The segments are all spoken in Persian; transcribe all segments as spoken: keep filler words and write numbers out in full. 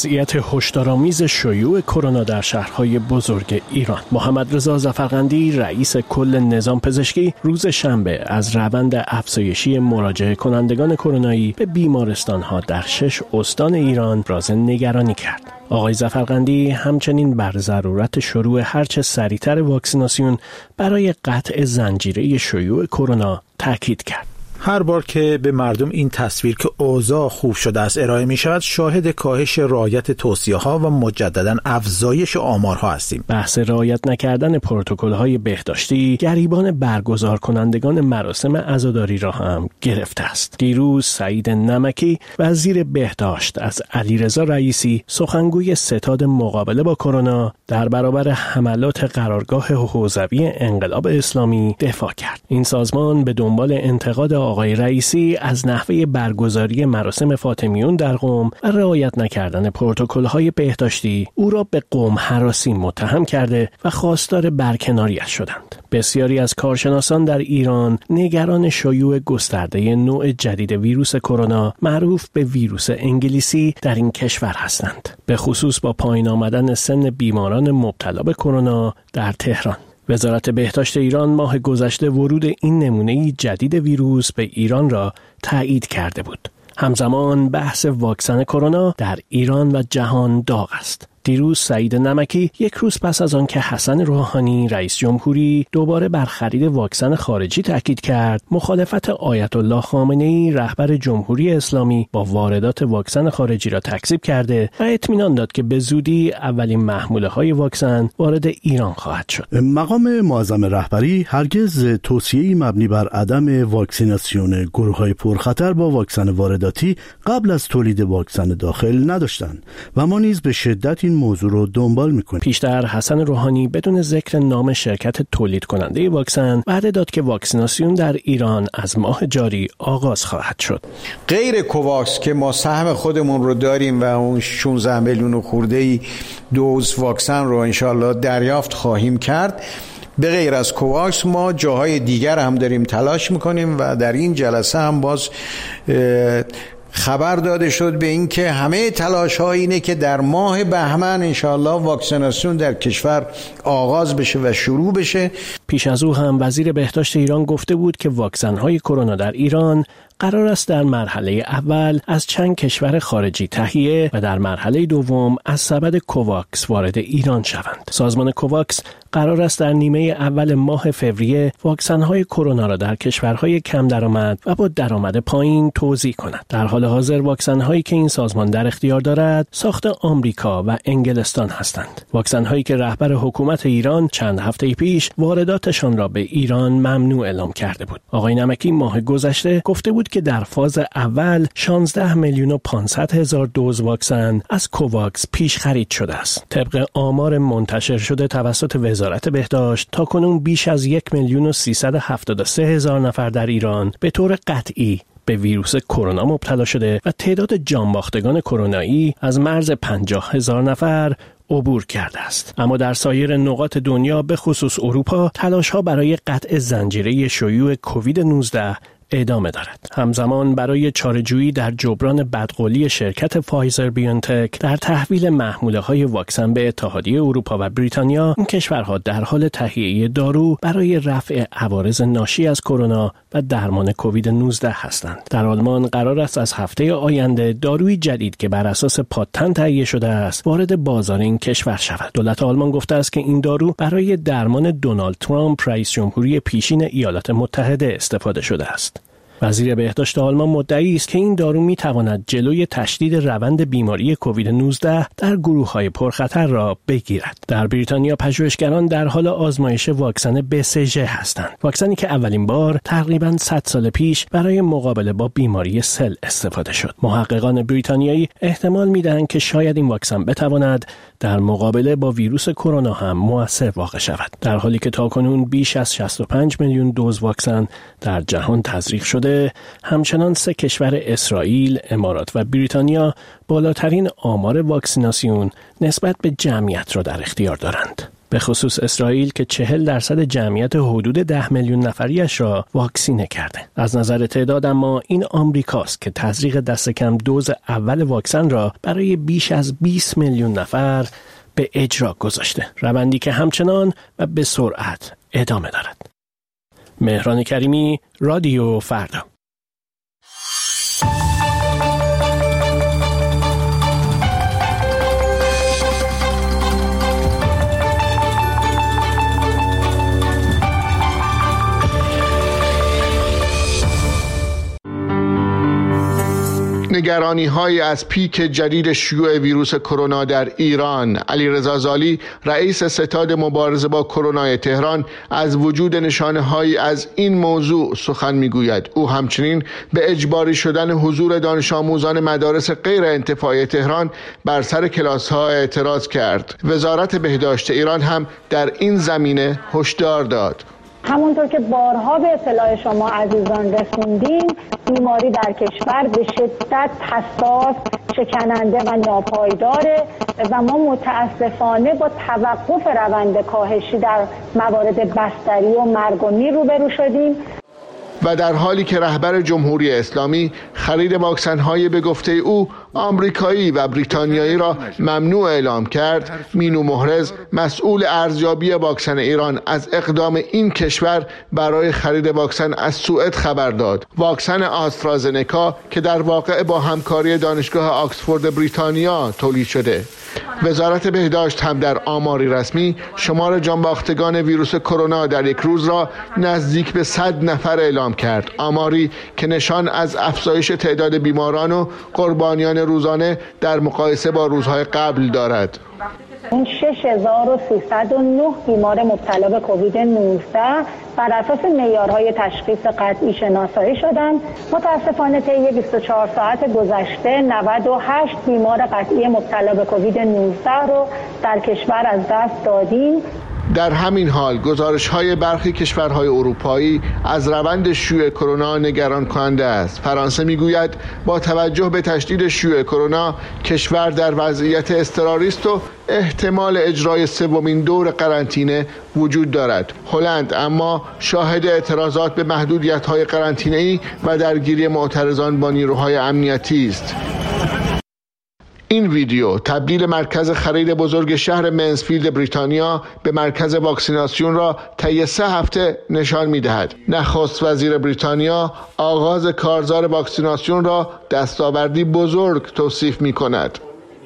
وضعیت هشدارآمیز شیوع کرونا در شهرهای بزرگ ایران. محمد رضا ظفرقندی رئیس کل نظام پزشکی روز شنبه از روند افزایشی مراجعه کنندگان کرونایی به بیمارستان‌ها در شش استان ایران ابراز نگرانی کرد. آقای ظفرقندی همچنین بر ضرورت شروع هرچه سریعتر واکسیناسیون برای قطع زنجیره شیوع کرونا تاکید کرد. هر بار که به مردم این تصویر که اوضاع خوب شده است ارائه می شود، شاهد کاهش رعایت توصیه ها و مجددا افزایش آمارها هستیم. بحث رعایت نکردن پروتکل های بهداشتی گریبان برگزار کنندگان مراسم عزاداری را هم گرفته است. دیروز سعید نمکی وزیر بهداشت از علیرضا رئیسی سخنگوی ستاد مقابله با کرونا در برابر حملات قرارگاه حوزوی انقلاب اسلامی دفاع کرد. این سازمان به دنبال انتقاد آقای رئیسی از نحوه برگزاری مراسم فاطمیون در قم و رعایت نکردن پروتکل‌های بهداشتی او را به قم هراسی متهم کرده و خواستار برکناریش شدند. بسیاری از کارشناسان در ایران نگران شیوع گسترده نوع جدید ویروس کرونا معروف به ویروس انگلیسی در این کشور هستند، به خصوص با پایین آمدن سن بیماران مبتلا به کرونا در تهران. وزارت بهداشت ایران ماه گذشته ورود این نمونه جدید ویروس به ایران را تایید کرده بود. همزمان بحث واکسن کرونا در ایران و جهان داغ است. دیروز سعید نمکی یک روز پس از آن که حسن روحانی رئیس جمهوری دوباره بر خرید واکسن خارجی تاکید کرد، مخالفت آیت الله خامنه‌ای رهبر جمهوری اسلامی با واردات واکسن خارجی را تکذیب کرده و اطمینان داد که به زودی اولین محموله‌های واکسن وارد ایران خواهد شد. مقام معظم رهبری هرگز توصیه‌ای مبنی بر عدم واکسیناسیون گروه‌های پرخطر با واکسن وارداتی قبل از تولید واکسن داخل نداشتند و ما نیز به شدت این موضوع رو دنبال میکنیم. پیشتر حسن روحانی بدون ذکر نام شرکت تولید کننده واکسن وعده داد که واکسیناسیون در ایران از ماه جاری آغاز خواهد شد. غیر کوواکس که ما سهم خودمون رو داریم و اون شانزده میلیون خورده‌ای دوز واکسن رو انشالله دریافت خواهیم کرد، به غیر از کوواکس ما جاهای دیگر هم داریم تلاش میکنیم و در این جلسه هم باز خبر داده شد به این که همه تلاش ها اینه که در ماه بهمن انشاءالله واکسیناسیون در کشور آغاز بشه و شروع بشه. پیش از او هم وزیر بهداشت ایران گفته بود که واکسن های کرونا در ایران قرار است در مرحله اول از چند کشور خارجی تهیه و در مرحله دوم از سبد کوواکس وارد ایران شوند. سازمان کوواکس قرار است در نیمه اول ماه فوریه واکسن‌های کرونا را در کشورهای کم درآمد و با درآمد پایین توزیع کند. در حال حاضر واکسن‌هایی که این سازمان در اختیار دارد ساخت آمریکا و انگلستان هستند. واکسن‌هایی که رهبر حکومت ایران چند هفته پیش وارداتشان را به ایران ممنوع اعلام کرده بود. آقای نمکی ماه گذشته گفته بود که در فاز اول شانزده میلیون و پانصد هزار دوز واکسن از کوواکس پیش خرید شده است. طبق آمار منتشر شده توسط وزارت بهداشت تاکنون بیش از یک میلیون و سیصد و هفتاد و سه هزار نفر در ایران به طور قطعی به ویروس کرونا مبتلا شده و تعداد جانباختگان کرونایی از مرز پنجاه هزار نفر عبور کرده است. اما در سایر نقاط دنیا به خصوص اروپا تلاش‌ها برای قطع زنجیره شیوع کووید نوزده ادامه دارد. همزمان برای چاره‌جویی در جبران بدقولی شرکت فایزر بیونتک در تحویل محموله‌های واکسن به اتحادیه اروپا و بریتانیا، این کشورها در حال تهیه دارو برای رفع عوارض ناشی از کرونا و درمان کووید نوزده هستند. در آلمان قرار است از هفته آینده داروی جدید که بر اساس پاتنت تهیه شده است وارد بازار این کشور شود. دولت آلمان گفته است که این دارو برای درمان دونالد ترامپ رئیس جمهوری پیشین ایالات متحده استفاده شده است. وزیر بهداشت آلمان مدعی است که این دارو می‌تواند جلوی تشدید روند بیماری کووید نوزده در گروه‌های پرخطر را بگیرد. در بریتانیا پژوهشگران در حال آزمایش واکسن بی سی جی هستند. واکسنی که اولین بار تقریباً صد سال پیش برای مقابله با بیماری سل استفاده شد. محققان بریتانیایی احتمال می‌دهند که شاید این واکسن بتواند در مقابله با ویروس کرونا هم مؤثر واقع شود. در حالی که تاکنون بیش از شصت و پنج میلیون دوز واکسن در جهان تزریق شده، همچنان سه کشور اسرائیل، امارات و بریتانیا بالاترین آمار واکسیناسیون نسبت به جمعیت را در اختیار دارند. به خصوص اسرائیل که چهل درصد جمعیت حدود ده میلیون نفریش را واکسینه کرده. از نظر تعداد اما این آمریکاست که تزریق دست کم دوز اول واکسن را برای بیش از بیست میلیون نفر به اجرا گذاشته. روندی که همچنان و به سرعت ادامه دارد. مهران کریمی، رادیو فردا. نگرانی‌هایی از پیک جدید شیوع ویروس کرونا در ایران. علیرضا زالی، رئیس ستاد مبارزه با کرونا تهران، از وجود نشانه‌هایی از این موضوع سخن می‌گوید. او همچنین به اجباری شدن حضور دانش آموزان مدارس غیر انتفاعی تهران بر سر کلاس‌ها اعتراض کرد. وزارت بهداشت ایران هم در این زمینه هشدار داد. همونطور که بارها به اطلاع شما عزیزان رسوندیم، بیماری در کشور به شدت حساس، شکننده و ناپایداره و ما متاسفانه با توقف روند کاهشی در موارد بستری و مرگ و میر روبرو شدیم. و در حالی که رهبر جمهوری اسلامی خرید واکسن‌های به گفته او آمریکایی و بریتانیایی را ممنوع اعلام کرد، مینو محرز، مسئول ارزیابی واکسن ایران، از اقدام این کشور برای خرید واکسن از سوئد خبر داد. واکسن آسترازنکا که در واقع با همکاری دانشگاه آکسفورد بریتانیا تولید شده. وزارت بهداشت هم در آماری رسمی شمار جانباختگان ویروس کرونا در یک روز را نزدیک به صد نفر اعلام کرد. آماری که نشان از افزایش تعداد بیماران و قربانیان روزانه در مقایسه با روزهای قبل دارد. این شش هزار و سیصد و نه بیمار مبتلا به کووید نوزده بر اساس معیارهای تشخیص قطعی شناسایی شدند. متاسفانه طی بیست و چهار ساعت گذشته نود و هشت بیمار قطعی مبتلا به کووید نوزده رو در کشور از دست دادیم. در همین حال گزارش‌های برخی کشورهای اروپایی از روند شیوع کرونا نگران کننده است. فرانسه میگوید با توجه به تشدید شیوع کرونا کشور در وضعیت اضطراری است و احتمال اجرای سومین دور قرنطینه وجود دارد. هلند اما شاهد اعتراضات به محدودیت‌های قرنطینه‌ای و درگیری معترضان با نیروهای امنیتی است. این ویدیو تبدیل مرکز خرید بزرگ شهر منسفیلد بریتانیا به مرکز واکسیناسیون را طی سه هفته نشان می‌دهد. نخست وزیر بریتانیا آغاز کارزار واکسیناسیون را دستاوردی بزرگ توصیف می‌کند.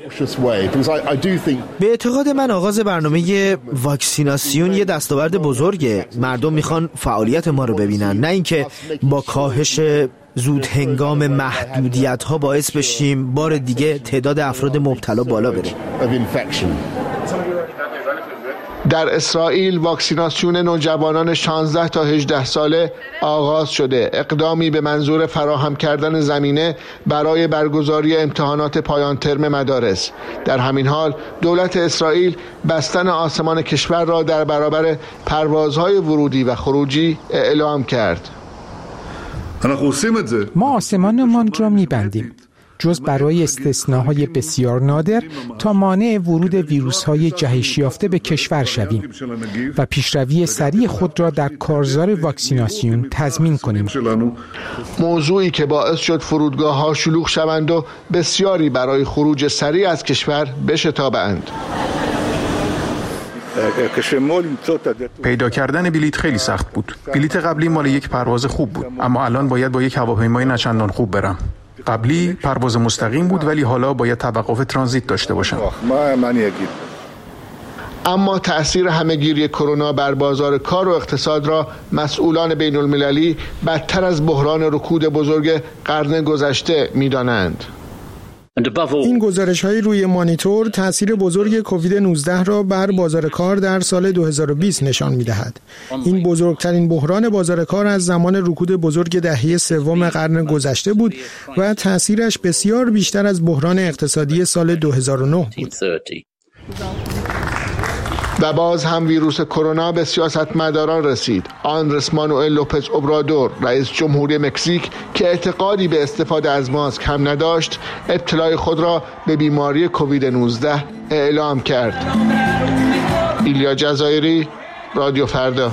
به اعتقاد من آغاز برنامه واکسیناسیون یه دستاورد بزرگه. مردم میخوان فعالیت ما رو ببینن، نه اینکه با کاهش زود هنگام محدودیت ها باعث بشیم بار دیگه تعداد افراد مبتلا بالا بره. در اسرائیل واکسیناسیون نوجوانان شانزده تا هجده ساله آغاز شده، اقدامی به منظور فراهم کردن زمینه برای برگزاری امتحانات پایان ترم مدارس. در همین حال دولت اسرائیل بستن آسمان کشور را در برابر پروازهای ورودی و خروجی اعلام کرد. ما آسمانمان را می‌بندیم، جز برای استثناهای بسیار نادر تا مانع ورود ویروس‌های جهش یافته به کشور شویم و پیشروی سریع خود را در کارزار واکسیناسیون تضمین کنیم. موضوعی که باعث شد فرودگاه‌ها شلوغ شوند و بسیاری برای خروج سریع از کشور بشتابند. پیدا کردن بلیط خیلی سخت بود. بلیط قبلی مال یک پرواز خوب بود، اما الان باید با یک هواپیمای نچندان خوب برم. قبلی پرواز مستقیم بود ولی حالا باید توقف ترانزیت داشته باشم. اما تأثیر همه‌گیری کرونا بر بازار کار و اقتصاد را مسئولان بین المللی بدتر از بحران رکود بزرگ قرن گذشته می‌دانند. این گزارش‌های روی مانیتور تأثیر بزرگ کووید نوزده را بر بازار کار در سال دو هزار و بیست نشان می‌دهد. این بزرگترین بحران بازار کار از زمان رکود بزرگ دهه سوم قرن گذشته بود و تأثیرش بسیار بیشتر از بحران اقتصادی سال دو هزار و نه بود. و باز هم ویروس کرونا به سیاستمداران رسید. آندرس مانوئل لوپز اوبرادور، رئیس جمهوری مکزیک که اعتقادی به استفاده از ماسک هم نداشت، ابتلای خود را به بیماری کووید نوزده اعلام کرد. ایلیا جزایری، رادیو فردا.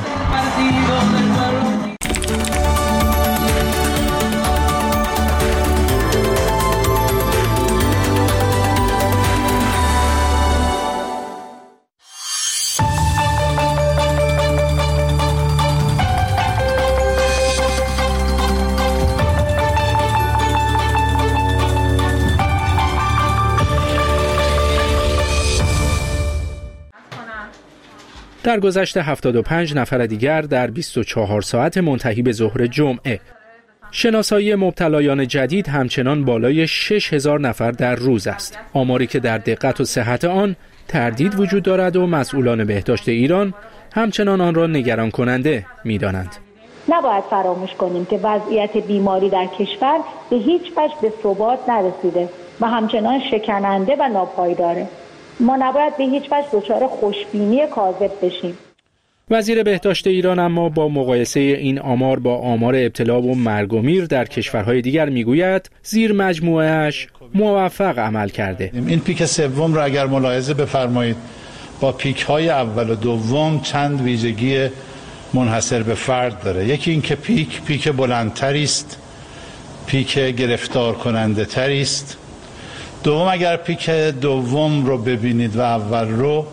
در گذشت هفتاد و پنج نفر دیگر در بیست و چهار ساعت منتهی به ظهر جمعه. شناسایی مبتلایان جدید همچنان بالای شش هزار نفر در روز است. آماری که در دقت و صحت آن تردید وجود دارد و مسئولان بهداشت ایران همچنان آن را نگران کننده می‌دانند. نباید فراموش کنیم که وضعیت بیماری در کشور به هیچ وجه به ثبات نرسیده و همچنان شکننده و ناپایداره. ما نباید به هیچ وجه دچار خوشبینی کاذب بشیم. وزیر بهداشت ایران اما با مقایسه این آمار با آمار ابتلا و مرگ و میر در کشورهای دیگر میگوید زیر مجموعه‌اش موفق عمل کرده. این پیک سوم را اگر ملاحظه بفرمایید با پیک های اول و دوم چند ویژگی منحصر به فرد داره. یکی این که پیک پیک بلندتری است، پیک گرفتار کننده تری است. دوم اگر پیک دوم رو ببینید و اول رو،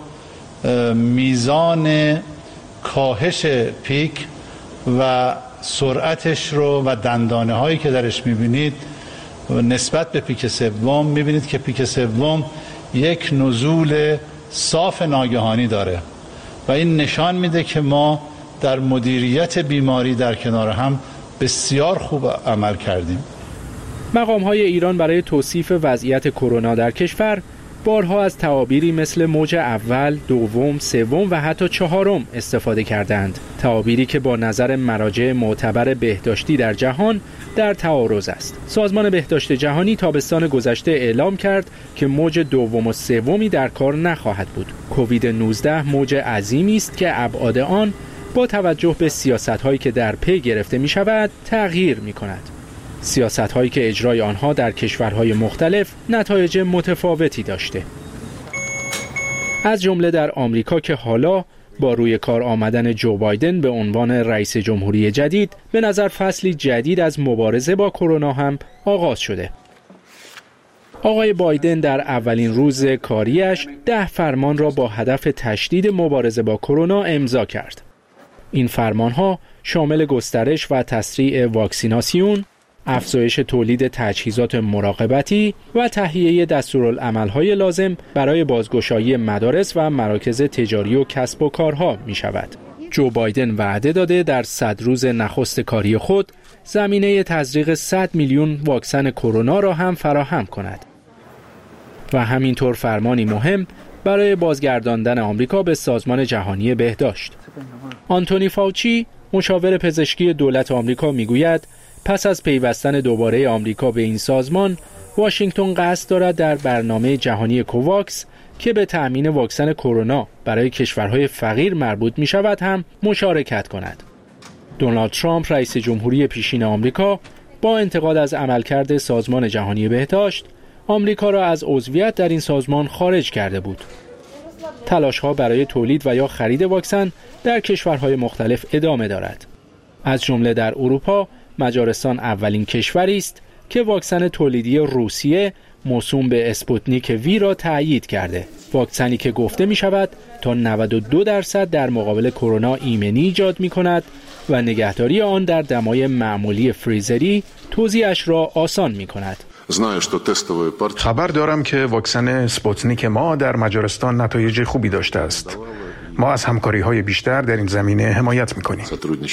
میزان کاهش پیک و سرعتش رو و دندانه هایی که درش میبینید نسبت به پیک سوم میبینید که پیک سوم یک نزول صاف ناگهانی داره و این نشان میده که ما در مدیریت بیماری در کنار هم بسیار خوب عمل کردیم. مقام‌های ایران برای توصیف وضعیت کرونا در کشور بارها از تعابیری مثل موج اول، دوم، سوم و حتی چهارم استفاده کردند. تعابیری که با نظر مراجع معتبر بهداشتی در جهان در تعارض است. سازمان بهداشت جهانی تابستان گذشته اعلام کرد که موج دوم و سومی در کار نخواهد بود. کووید نوزده موج عظیمی است که ابعاد آن با توجه به سیاست‌هایی که در پی گرفته می‌شود تغییر می‌کند. سیاست‌هایی که اجرای آنها در کشورهای مختلف نتایج متفاوتی داشته. از جمله در آمریکا که حالا با روی کار آمدن جو بایدن به عنوان رئیس جمهوری جدید به نظر فصلی جدید از مبارزه با کرونا هم آغاز شده. آقای بایدن در اولین روز کاریش ده فرمان را با هدف تشدید مبارزه با کرونا امضا کرد. این فرمانها شامل گسترش و تسریع واکسیناسیون، افزایش تولید تجهیزات مراقبتی و تهیه دستورالعمل‌های لازم برای بازگشایی مدارس و مراکز تجاری و کسب و کارها می شود. جو بایدن وعده داده در صد روز نخست کاری خود زمینه تزریق صد میلیون واکسن کرونا را هم فراهم کند. و همینطور فرمانی مهم برای بازگرداندن آمریکا به سازمان جهانی بهداشت. آنتونی فاوچی، مشاور پزشکی دولت آمریکا میگوید پس از پیوستن دوباره آمریکا به این سازمان، واشنگتن قصد دارد در برنامه جهانی کوواکس که به تأمین واکسن کرونا برای کشورهای فقیر مربوط می شود هم مشارکت کند. دونالد ترامپ رئیس جمهوری پیشین آمریکا با انتقاد از عملکرد سازمان جهانی بهداشت، آمریکا را از عضویت در این سازمان خارج کرده بود. تلاش‌ها برای تولید و یا خرید واکسن در کشورهای مختلف ادامه دارد. از جمله در اروپا، مجارستان اولین کشوری است که واکسن تولیدی روسیه موسوم به اسپوتنیک وی را تأیید کرده. واکسنی که گفته می شود تا نود و دو درصد در مقابل کرونا ایمنی ایجاد می کند و نگهداری آن در دمای معمولی فریزری توزیعش را آسان می کند. خبر دارم که واکسن اسپوتنیک ما در مجارستان نتایج خوبی داشته است. ما از همکاری‌های بیشتر در این زمینه حمایت می‌کنیم.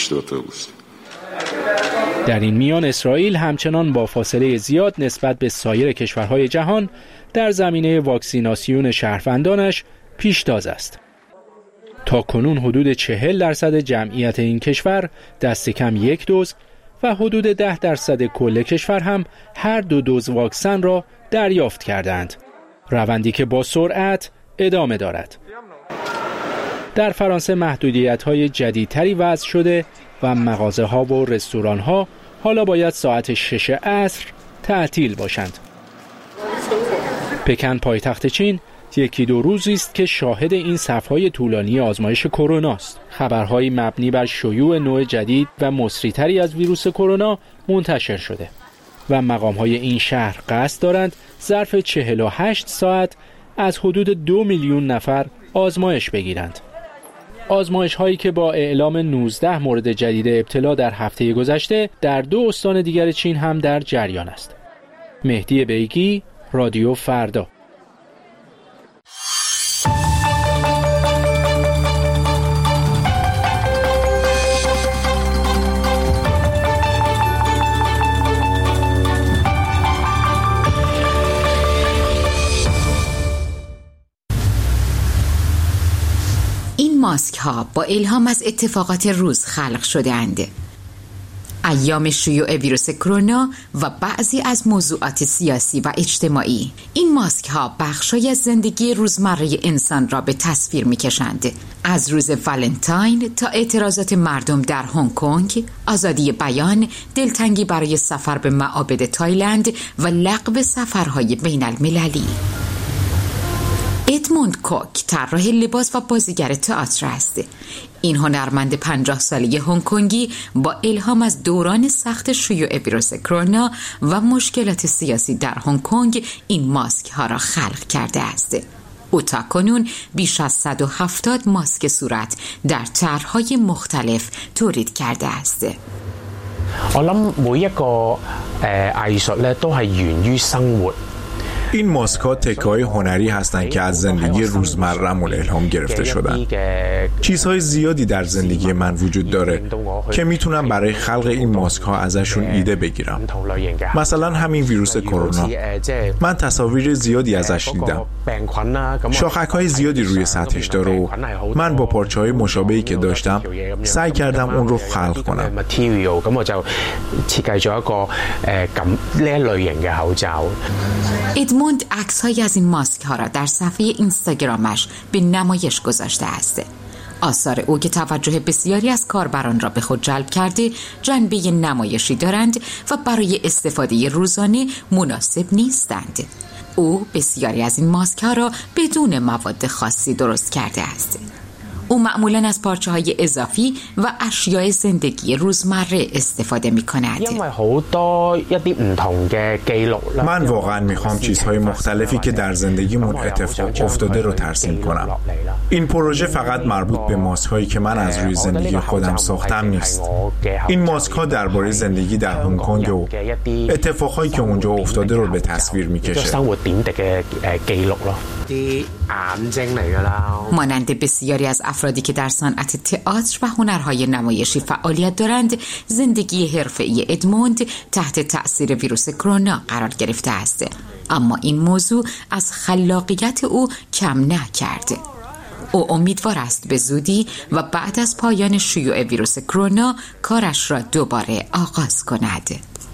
در این میان اسرائیل همچنان با فاصله زیاد نسبت به سایر کشورهای جهان در زمینه واکسیناسیون شهروندانش پیشتاز است. تا کنون حدود چهل درصد جمعیت این کشور دست کم یک دوز و حدود ده درصد کل کشور هم هر دو دوز واکسن را دریافت کردند. روندی که با سرعت ادامه دارد. در فرانسه محدودیت‌های جدیدتری وضع شده و مغازه‌ها و رستوران‌ها حالا باید ساعت شش عصر تعطیل باشند. پکن پایتخت چین یکی دو روزی است که شاهد این صف‌های طولانی آزمایش کرونا است. خبرهای مبنی بر شیوع نوع جدید و مصری‌تری از ویروس کرونا منتشر شده و مقام‌های این شهر قصد دارند ظرف چهل و هشت ساعت از حدود دو میلیون نفر آزمایش بگیرند. آزمایش هایی که با اعلام نوزده مورد جدید ابتلا در هفته گذشته در دو استان دیگر چین هم در جریان است. مهدی بیگی، رادیو فردا. ماسک ها با الهام از اتفاقات روز خلق شده اند. ایام شیوع ویروس کرونا و بعضی از موضوعات سیاسی و اجتماعی. این ماسک ها بخشی از زندگی روزمره انسان را به تصویر می کشند. از روز ولنتاین تا اعتراضات مردم در هنگ کنگ، آزادی بیان، دلتنگی برای سفر به معابد تایلند و لغو سفرهای بین المللی. ادموند کوک طراح لباس و بازیگر تئاتر است. این هنرمند پنجاه ساله هنگ کنگی با الهام از دوران سخت شیوع ویروس کرونا و مشکلات سیاسی در هنگ کنگ این ماسک ها را خلق کرده است. او تاکنون بیش از صد و هفتاد ماسک صورت در طرح‌های مختلف تولید کرده است. 我諗每一個誒藝術咧都係源於生活。 این ماسک‌ها تکه‌های هنری هستند که از زندگی روزمره‌مون الهام گرفته شدن. چیزهای زیادی در زندگی من وجود داره که میتونم برای خلق این ماسک‌ها ازشون ایده بگیرم. مثلا همین ویروس کرونا. من تصاویر زیادی ازش دیدم. شاخک‌های زیادی روی سطحش داره و من با پارچه‌های مشابهی که داشتم سعی کردم اون رو خلق کنم. ادموند عکس‌هایی از این ماسک ها را در صفحه اینستاگرامش به نمایش گذاشته است. آثار او که توجه بسیاری از کاربران را به خود جلب کرده، جنبه نمایشی دارند و برای استفاده روزانه مناسب نیستند. او بسیاری از این ماسک ها را بدون مواد خاصی درست کرده است. او معمولاً از پارچه‌های اضافی و اشیاء زندگی روزمره استفاده می‌کند. من واقعاً می‌خوام چیزهای مختلفی که در زندگیمون اتفاق افتاده رو ترسیم کنم. این پروژه فقط مربوط به ماسک‌هایی که من از روی زندگی خودم ساختم نیست. این ماسک‌ها درباره زندگی در هنگ کنگ و اتفاقهایی که اونجا افتاده رو به تصویر می‌کشه. مانند بسیاری از افرادی که در صنعت تئاتر و هنرهای نمایشی فعالیت دارند، زندگی حرفه‌ای ادموند تحت تأثیر ویروس کرونا قرار گرفته است. اما این موضوع از خلاقیت او کم نکرد. او امیدوار است به زودی و بعد از پایان شیوع ویروس کرونا کارش را دوباره آغاز کند.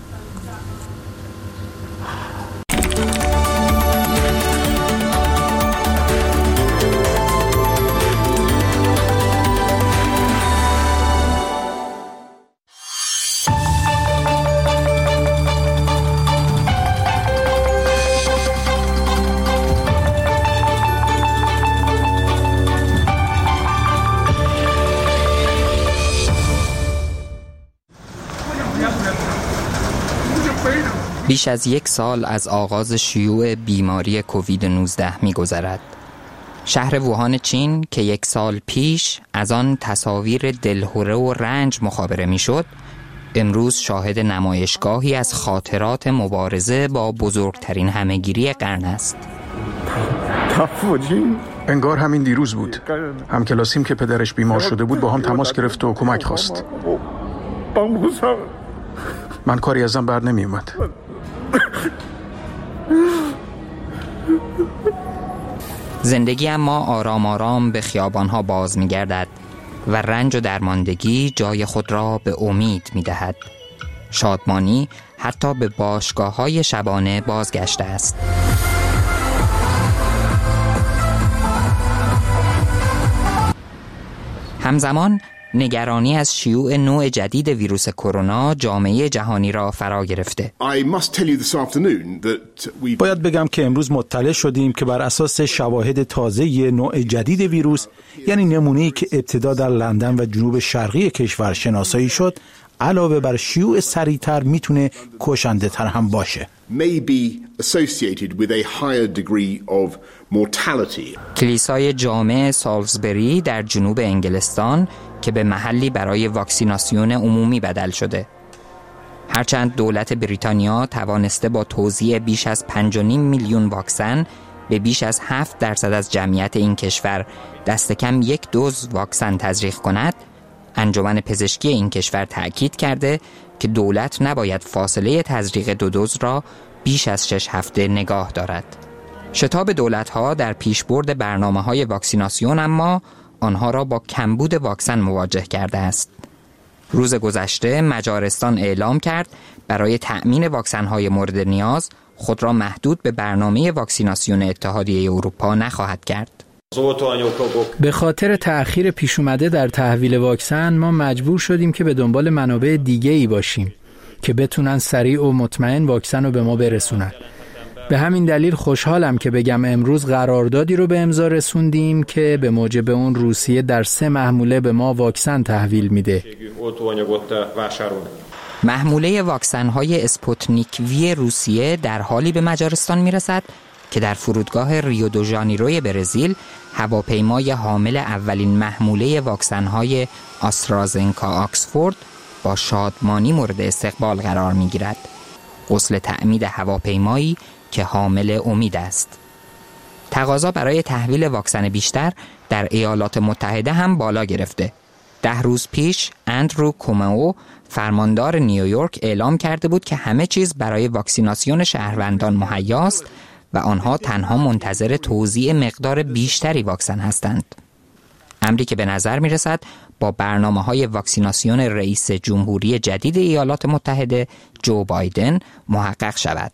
بیش از یک سال از آغاز شیوع بیماری کووید نوزده می گذرد. شهر ووهان چین که یک سال پیش از آن تصاویر دلهره و رنج مخابره می شد، امروز شاهد نمایشگاهی از خاطرات مبارزه با بزرگترین همهگیری قرن است. انگار همین دیروز بود. همکلاسیم که پدرش بیمار شده بود با هم تماس گرفت و کمک خواست. من کاری ازم بر نمی اومد. زندگی اما آرام آرام به خیابانها باز می گردد و رنج و درماندگی جای خود را به امید می دهد. شادمانی حتی به باشگاه‌های شبانه بازگشته است. همزمان نگرانی از شیوع نوع جدید ویروس کرونا جامعه جهانی را فرا گرفته. باید بگم که امروز مطلع شدیم که بر اساس شواهد تازه نوع جدید ویروس، یعنی نمونه‌ای که ابتدا در لندن و جنوب شرقی کشور شناسایی شد، علاوه بر شیوع سریعتر میتونه کشنده تر هم باشه. کلیسای جامع سالزبری در جنوب انگلستان که به محلی برای واکسیناسیون عمومی بدل شده. هرچند دولت بریتانیا توانسته با توزیع بیش از پنج و نیم میلیون واکسن به بیش از هفت درصد از جمعیت این کشور دست کم یک دوز واکسن تزریق کند، انجمن پزشکی این کشور تأکید کرده که دولت نباید فاصله تزریق دو دوز را بیش از شش هفته نگاه دارد. شتاب دولت‌ها در پیشبرد برنامه‌های واکسیناسیون اما آنها را با کمبود واکسن مواجه کرده است. روز گذشته مجارستان اعلام کرد برای تأمین واکسن‌های مورد نیاز خود را محدود به برنامه واکسیناسیون اتحادیه اروپا نخواهد کرد. به خاطر تأخیر پیش اومده در تحویل واکسن ما مجبور شدیم که به دنبال منابع دیگه‌ای باشیم که بتونن سریع و مطمئن واکسن رو به ما برسونن. به همین دلیل خوشحالم که بگم امروز قراردادی رو به امضا رسوندیم که به موجب اون روسیه در سه محموله به ما واکسن تحویل میده. محموله واکسن‌های اسپوتنیک وی روسیه در حالی به مجارستان میرسد که در فرودگاه ریو دو ژانیروی برزیل هواپیمای حامل اولین محموله واکسن‌های آسترازنکا آکسفورد با شادمانی مورد استقبال قرار می‌گیرد. غسل تعمید هواپیمایی که حامل امید است. تقاضا برای تحویل واکسن بیشتر در ایالات متحده هم بالا گرفته. ده روز پیش اندرو کومئو فرماندار نیویورک اعلام کرده بود که همه چیز برای واکسیناسیون شهروندان مهیاست و آنها تنها منتظر توزیع مقدار بیشتری واکسن هستند. امری که به نظر می رسد با برنامه‌های واکسیناسیون رئیس جمهوری جدید ایالات متحده جو بایدن محقق شود.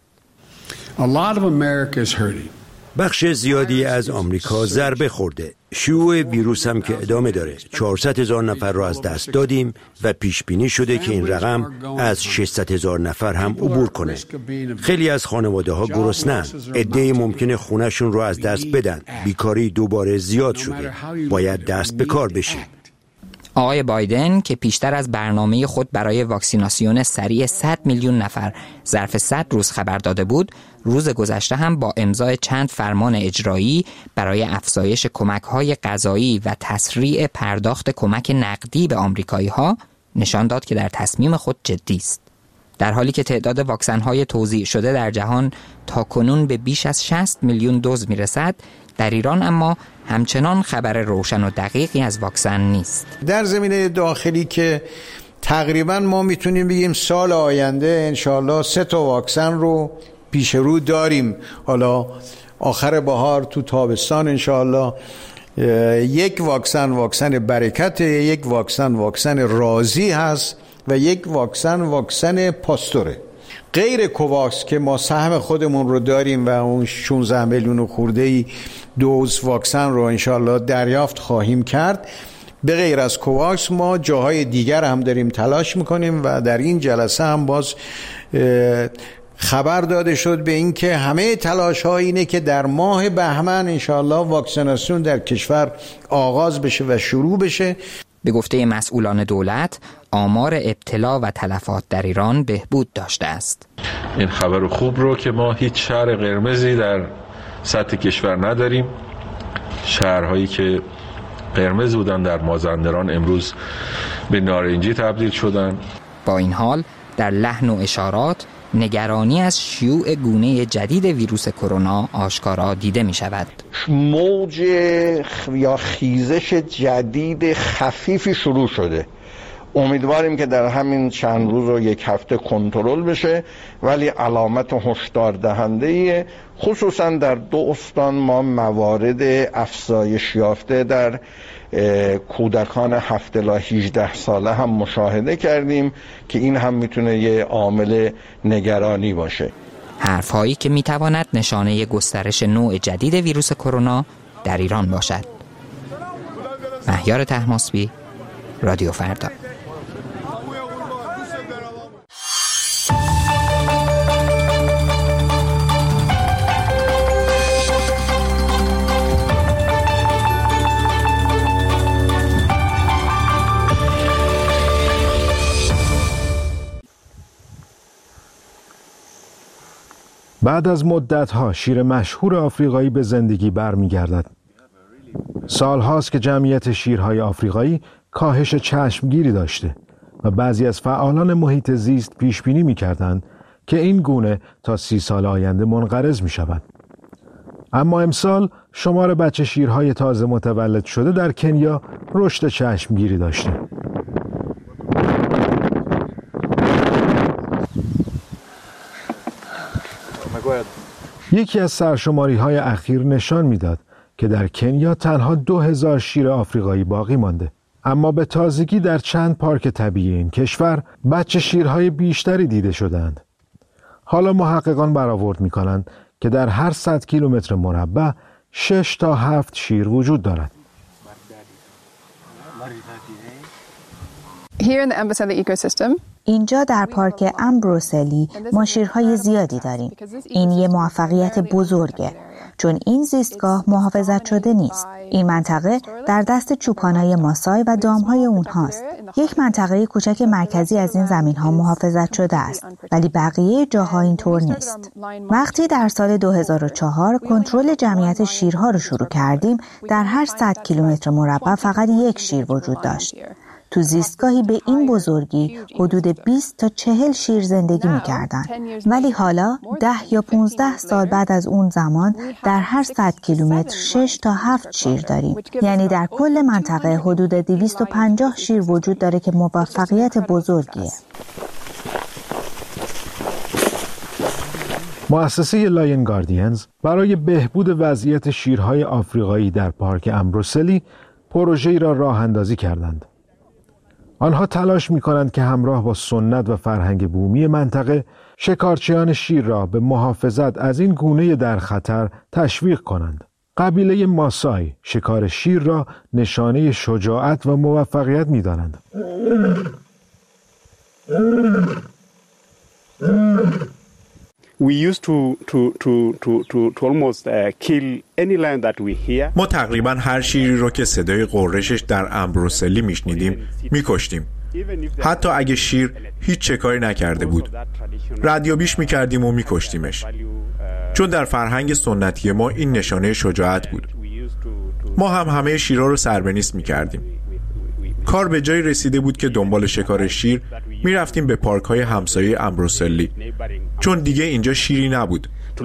بخش زیادی از آمریکا ضربه خورده. شیوع ویروس هم که ادامه داره. چهارصد هزار نفر را از دست دادیم و پیش بینی شده که این رقم از ششصد هزار نفر هم عبور کنه. خیلی از خانواده ها گرسنه‌اند. عده‌ای ممکنه خونه‌شون رو از دست بدن. بیکاری دوباره زیاد شده. باید دست به کار بشیم. آقای بایدن که پیشتر از برنامه خود برای واکسیناسیون سریع صد میلیون نفر ظرف صد روز خبر داده بود، روز گذشته هم با امضای چند فرمان اجرایی برای افزایش کمک‌های غذایی و تسریع پرداخت کمک نقدی به آمریکایی‌ها نشان داد که در تصمیم خود جدی است. در حالی که تعداد واکسن‌های توزیع شده در جهان تاکنون به بیش از شصت میلیون دوز میرسد، در ایران اما همچنان خبر روشن و دقیقی از واکسن نیست. در زمینه داخلی که تقریبا ما میتونیم بگیم سال آینده انشالله سه تا واکسن رو پیش رو داریم. حالا آخر بهار تو تابستان انشالله یک واکسن واکسن برکت، یک واکسن واکسن رازی هست و یک واکسن واکسن پاستوره. غیر کوواکس که ما سهم خودمون رو داریم و اون شانزده میلیون خورده‌ای دوز واکسن رو انشالله دریافت خواهیم کرد، به غیر از کوواکس ما جاهای دیگر هم داریم تلاش میکنیم و در این جلسه هم باز خبر داده شد به این که همه تلاش ها اینه که در ماه بهمن انشالله واکسیناسیون در کشور آغاز بشه و شروع بشه. به گفته مسئولان دولت، آمار ابتلا و تلفات در ایران بهبود داشته است. این خبر خوب رو که ما هیچ شهر قرمزی در سطح کشور نداریم. شهرهایی که قرمز بودن در مازندران امروز به نارنجی تبدیل شدن. با این حال در لحن و اشارات نگرانی از شیوع گونه جدید ویروس کرونا آشکارا دیده می شود. موج یا خیزش جدید خفیفی شروع شده. امیدواریم که در همین چند روز و یک هفته کنترل بشه، ولی علامت هشدار دهنده خصوصا در دو استان ما موارد افزایش یافته در کودکان هفت الی هجده ساله هم مشاهده کردیم که این هم میتونه یه عامل نگرانی باشه. حرفهایی که میتواند نشانه گسترش نوع جدید ویروس کرونا در ایران باشد. مهیار طهماسبی، رادیو فردا. بعد از مدت‌ها شیر مشهور آفریقایی به زندگی برمیگردد. سال‌هاست که جمعیت شیرهای آفریقایی کاهش چشمگیری داشته و بعضی از فعالان محیط زیست پیشبینی می‌کردند که این گونه تا سی سال آینده منقرض می‌شود. اما امسال شمار بچه شیرهای تازه متولد شده در کنیا رشد چشمگیری داشته. یکی از سرشماری‌های اخیر نشان می‌داد که در کنیا تنها دو هزار شیر آفریقایی باقی مانده. اما به تازگی در چند پارک طبیعی این کشور بچه شیرهای بیشتری دیده شدند. حالا محققان برآورد می‌کنند که در هر صد کیلومتر مربع شش تا هفت شیر وجود دارد. Here in the Amboseli ecosystem, اینجا در پارک امبروسلی ما شیرهای زیادی داریم. این یه موفقیت بزرگه چون این زیستگاه محافظت شده نیست. این منطقه در دست چوپانای ماسای و دامهای اونهاست. یک منطقه کوچک مرکزی از این زمینها محافظت شده است ولی بقیه جاها اینطور نیست. وقتی در سال دو هزار و چهار کنترل جمعیت شیرها رو شروع کردیم در هر صد کیلومتر مربع فقط یک شیر وجود داشت. تو زیستگاهی به این بزرگی حدود بیست تا چهل شیر زندگی می‌کردند. ولی حالا ده یا پانزده سال بعد از اون زمان در هر صد کیلومتر شش تا هفت شیر داریم. یعنی در کل منطقه حدود دویست و پنجاه شیر وجود داره که موفقیت بزرگیه. مؤسسه لاین گاردینز برای بهبود وضعیت شیرهای آفریقایی در پارک امبروسلی پروژه‌ای را راه اندازی کردند. آنها تلاش می‌کنند که همراه با سنت و فرهنگ بومی منطقه شکارچیان شیر را به محافظت از این گونه در خطر تشویق کنند. قبیله ماسای شکار شیر را نشانه شجاعت و موفقیت می‌دانند. We used to to to to to, to almost uh, kill any land that we hear. ما تقریبا هر شیری رو که صدای قررشش در امبروسلی میشنیدیم میکشتیم. حتی اگه شیر هیچ شکاری نکرده بود. ردیابیش میکردیم و میکشتیمش. چون در فرهنگ سنتی ما این نشانه شجاعت بود. ما هم همه شیرها رو سربنیست میکردیم. کار به جایی رسیده بود که دنبال شکار شیر می رفتیم به پارک های همسایه امبروسلی چون دیگه اینجا شیری نبود.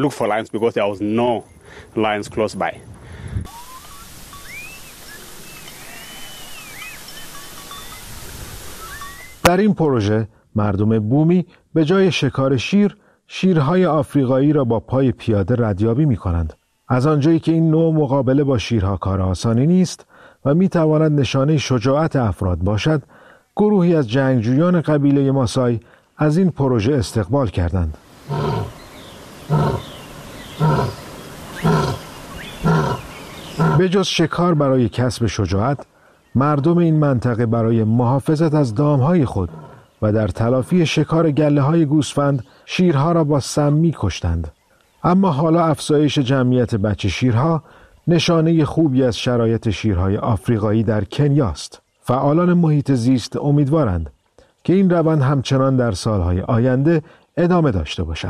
در این پروژه مردم بومی به جای شکار شیر شیرهای آفریقایی را با پای پیاده ردیابی می کنند. از آنجایی که این نوع مقابله با شیرها کار آسانی نیست و می تواند نشانه شجاعت افراد باشد، گروهی از جنگجویان قبیله ماسای از این پروژه استقبال کردند. به جز شکار برای کسب شجاعت، مردم این منطقه برای محافظت از دامهای خود و در تلافی شکار گله‌های گوسفند شیرها را با سم می‌کشتند. اما حالا افزایش جمعیت بچه شیرها نشانه خوبی از شرایط شیرهای آفریقایی در کنیاست. فعالان محیط زیست امیدوارند که این روند همچنان در سالهای آینده ادامه داشته باشد.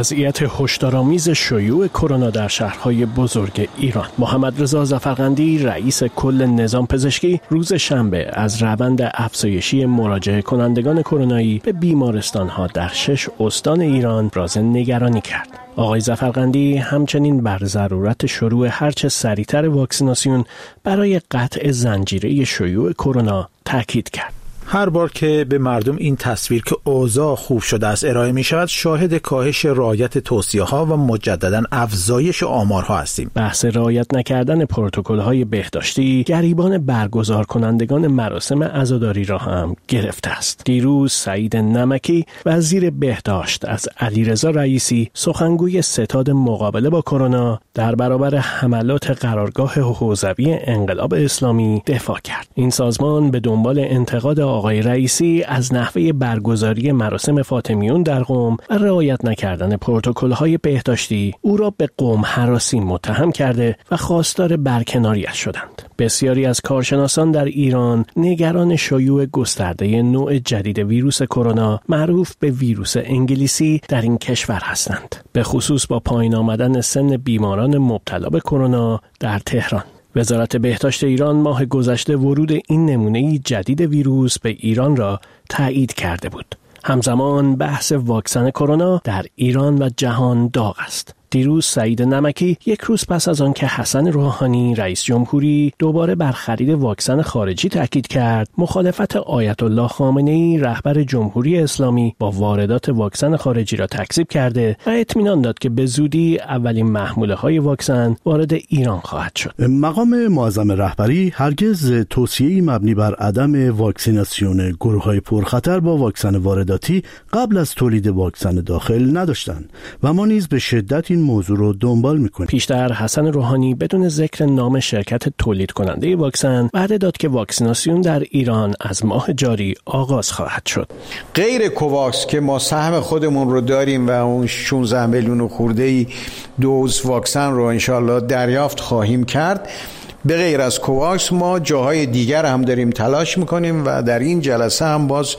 وضعیت هشدارآمیز شیوع کرونا در شهرهای بزرگ ایران. محمد رضا ظفرقندی رئیس کل نظام پزشکی روز شنبه از روند افزایشی مراجعه کنندگان کرونایی به بیمارستان‌ها در شش استان ایران ابراز نگرانی کرد. آقای ظفرقندی همچنین بر ضرورت شروع هرچه سریعتر واکسیناسیون برای قطع زنجیره شیوع کرونا تاکید کرد. هر بار که به مردم این تصویر که اوضاع خوب شده است ارائه می شود، شاهد کاهش رعایت توصیه ها و مجددا افزایش آمارها هستیم. بحث رعایت نکردن پروتکل های بهداشتی گریبان برگزار کنندگان مراسم عزاداری را هم گرفته است. دیروز سعید نمکی وزیر بهداشت از علیرضا رئیسی سخنگوی ستاد مقابله با کرونا در برابر حملات قرارگاه حوزوی انقلاب اسلامی دفاع کرد. این سازمان به دنبال انتقاد آقای رئیسی از نحوه برگزاری مراسم فاطمیون در قم و رعایت نکردن پروتکل‌های بهداشتی او را به قم هراسی متهم کرده و خواستار برکناریش شدند. بسیاری از کارشناسان در ایران نگران شیوع گسترده نوع جدید ویروس کرونا معروف به ویروس انگلیسی در این کشور هستند، به خصوص با پایین آمدن سن بیماران مبتلا به کرونا در تهران. وزارت بهداشت ایران ماه گذشته ورود این نمونه جدید ویروس به ایران را تایید کرده بود. همزمان بحث واکسن کرونا در ایران و جهان داغ است. دیروز سعید نمکی یک روز پس از آن که حسن روحانی رئیس جمهوری دوباره بر خرید واکسن خارجی تاکید کرد، مخالفت آیت الله خامنه‌ای رهبر جمهوری اسلامی با واردات واکسن خارجی را تکذیب کرده و اطمینان داد که به زودی اولین محموله‌های واکسن وارد ایران خواهد شد. مقام معظم رهبری هرگز توصیه‌ای مبنی بر عدم واکسیناسیون گروه‌های پرخطر با واکسن وارداتی قبل از تولید واکسن داخل نداشتند و ما نیز به شدت این موضوع رو دنبال میکنیم. پیشتر حسن روحانی بدون ذکر نام شرکت تولید کننده واکسن وعده داد که واکسیناسیون در ایران از ماه جاری آغاز خواهد شد. غیر کوواکس که ما سهم خودمون رو داریم و اون شانزده میلیون خورده‌ای دوز واکسن رو انشالله دریافت خواهیم کرد، به غیر از کوواکس ما جاهای دیگر هم داریم تلاش میکنیم و در این جلسه هم باز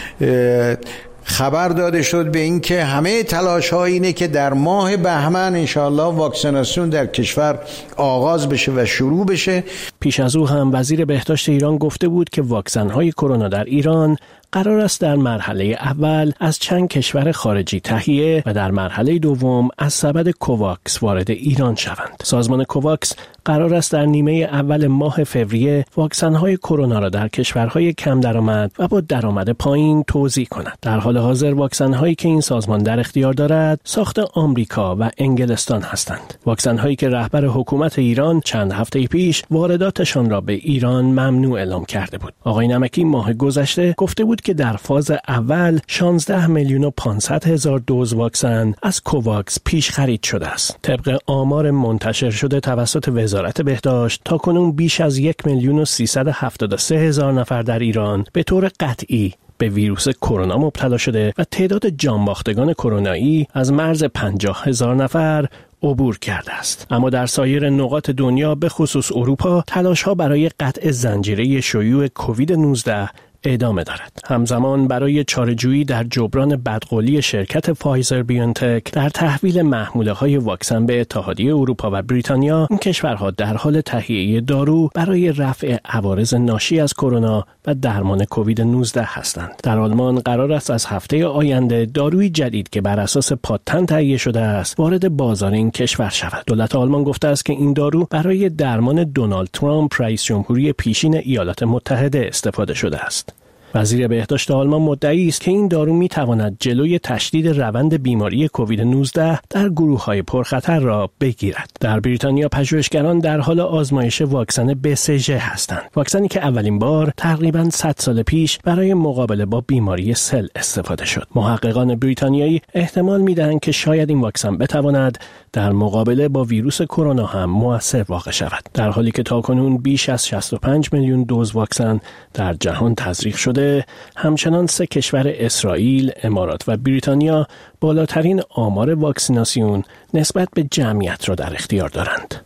خبر داده شد به این که همه تلاش ها اینه که در ماه بهمن انشاءالله واکسیناسیون در کشور آغاز بشه و شروع بشه. پیش از او هم وزیر بهداشت ایران گفته بود که واکسن های کرونا در ایران قرار است در مرحله اول از چند کشور خارجی تهیه و در مرحله دوم از سبد کوواکس وارد ایران شوند. سازمان کوواکس قرار است در نیمه اول ماه فوریه واکسن‌های کرونا را در کشورهای کم درآمد و با درآمد پایین توزیع کند. در حال حاضر واکسن‌هایی که این سازمان در اختیار دارد ساخت آمریکا و انگلستان هستند. واکسن‌هایی که رهبر حکومت ایران چند هفته پیش وارداتشان را به ایران ممنوع اعلام کرده بود. آقای نمکی ماه گذشته گفته بود که در فاز اول شانزده میلیون و پانصد هزار دوز واکسن از کوواکس پیش خرید شده است. طبق آمار منتشر شده توسط وزارت بهداشت تاکنون بیش از یک میلیون و سیصد و هفتاد و سه هزار نفر در ایران به طور قطعی به ویروس کرونا مبتلا شده و تعداد جانباختگان کرونایی از مرز پنجاه هزار نفر عبور کرده است. اما در سایر نقاط دنیا به خصوص اروپا تلاش‌ها برای قطع زنجیره شیوع کووید نوزده ادامه دارد. همزمان برای چاره‌جویی در جبران بدقولی شرکت فایزر بیونتک در تحویل محموله‌های واکسن به اتحادیه اروپا و بریتانیا، این کشورها در حال تهیه دارو برای رفع عوارض ناشی از کرونا و درمان کووید نوزده هستند. در آلمان قرار است از هفته آینده داروی جدید که بر اساس پاتنت تهیه شده است وارد بازار این کشور شود. دولت آلمان گفته است که این دارو برای درمان دونالد ترامپ رئیس جمهوری پیشین ایالات متحده استفاده شده است. وزیر بهداشت آلمان مدعی است که این دارو می‌تواند جلوی تشدید روند بیماری کووید نوزده در گروه‌های پرخطر را بگیرد. در بریتانیا پژوهشگران در حال آزمایش واکسن بی سی جی هستند. واکسنی که اولین بار تقریباً صد سال پیش برای مقابله با بیماری سل استفاده شد. محققان بریتانیایی احتمال می‌دهند که شاید این واکسن بتواند در مقابله با ویروس کرونا هم مؤثر واقع شود. در حالی که تاکنون بیش از شصت و پنج میلیون دوز واکسن در جهان تزریق شده، همچنان سه کشور اسرائیل، امارات و بریتانیا بالاترین آمار واکسیناسیون نسبت به جمعیت را در اختیار دارند.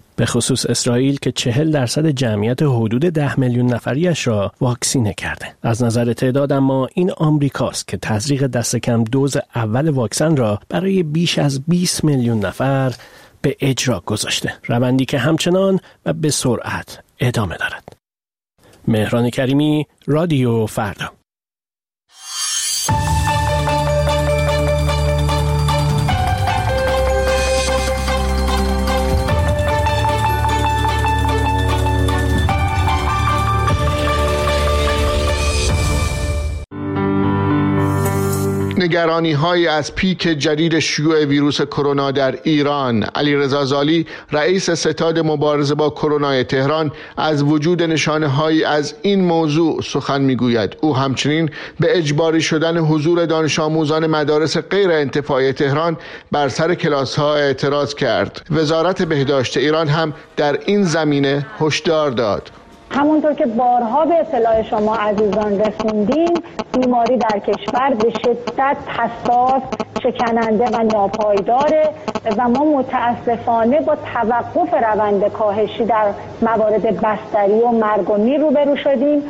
به خصوص اسرائیل که چهل درصد جمعیت حدود ده میلیون نفریش را واکسینه کرده. از نظر تعداد اما این آمریکاست که تزریق دست کم دوز اول واکسن را برای بیش از بیست میلیون نفر به اجرا گذاشته. روندی که همچنان و به سرعت ادامه دارد. مهران کریمی، رادیو فردا. نگرانی های از پیک جدید شیوع ویروس کرونا در ایران. علیرضا زالی، رئیس ستاد مبارزه با کرونا تهران، از وجود نشانه هایی از این موضوع سخن میگوید. او همچنین به اجباری شدن حضور دانش آموزان مدارس غیر انتفاعی تهران بر سر کلاس ها اعتراض کرد. وزارت بهداشت ایران هم در این زمینه هشدار داد. همونطور که بارها به اطلاع شما عزیزان رسوندیم، بیماری در کشور به شدت حساس، شکننده و ناپایداره و ما متاسفانه با توقف روند کاهشی در موارد بستری و مرگ و میر روبرو شدیم.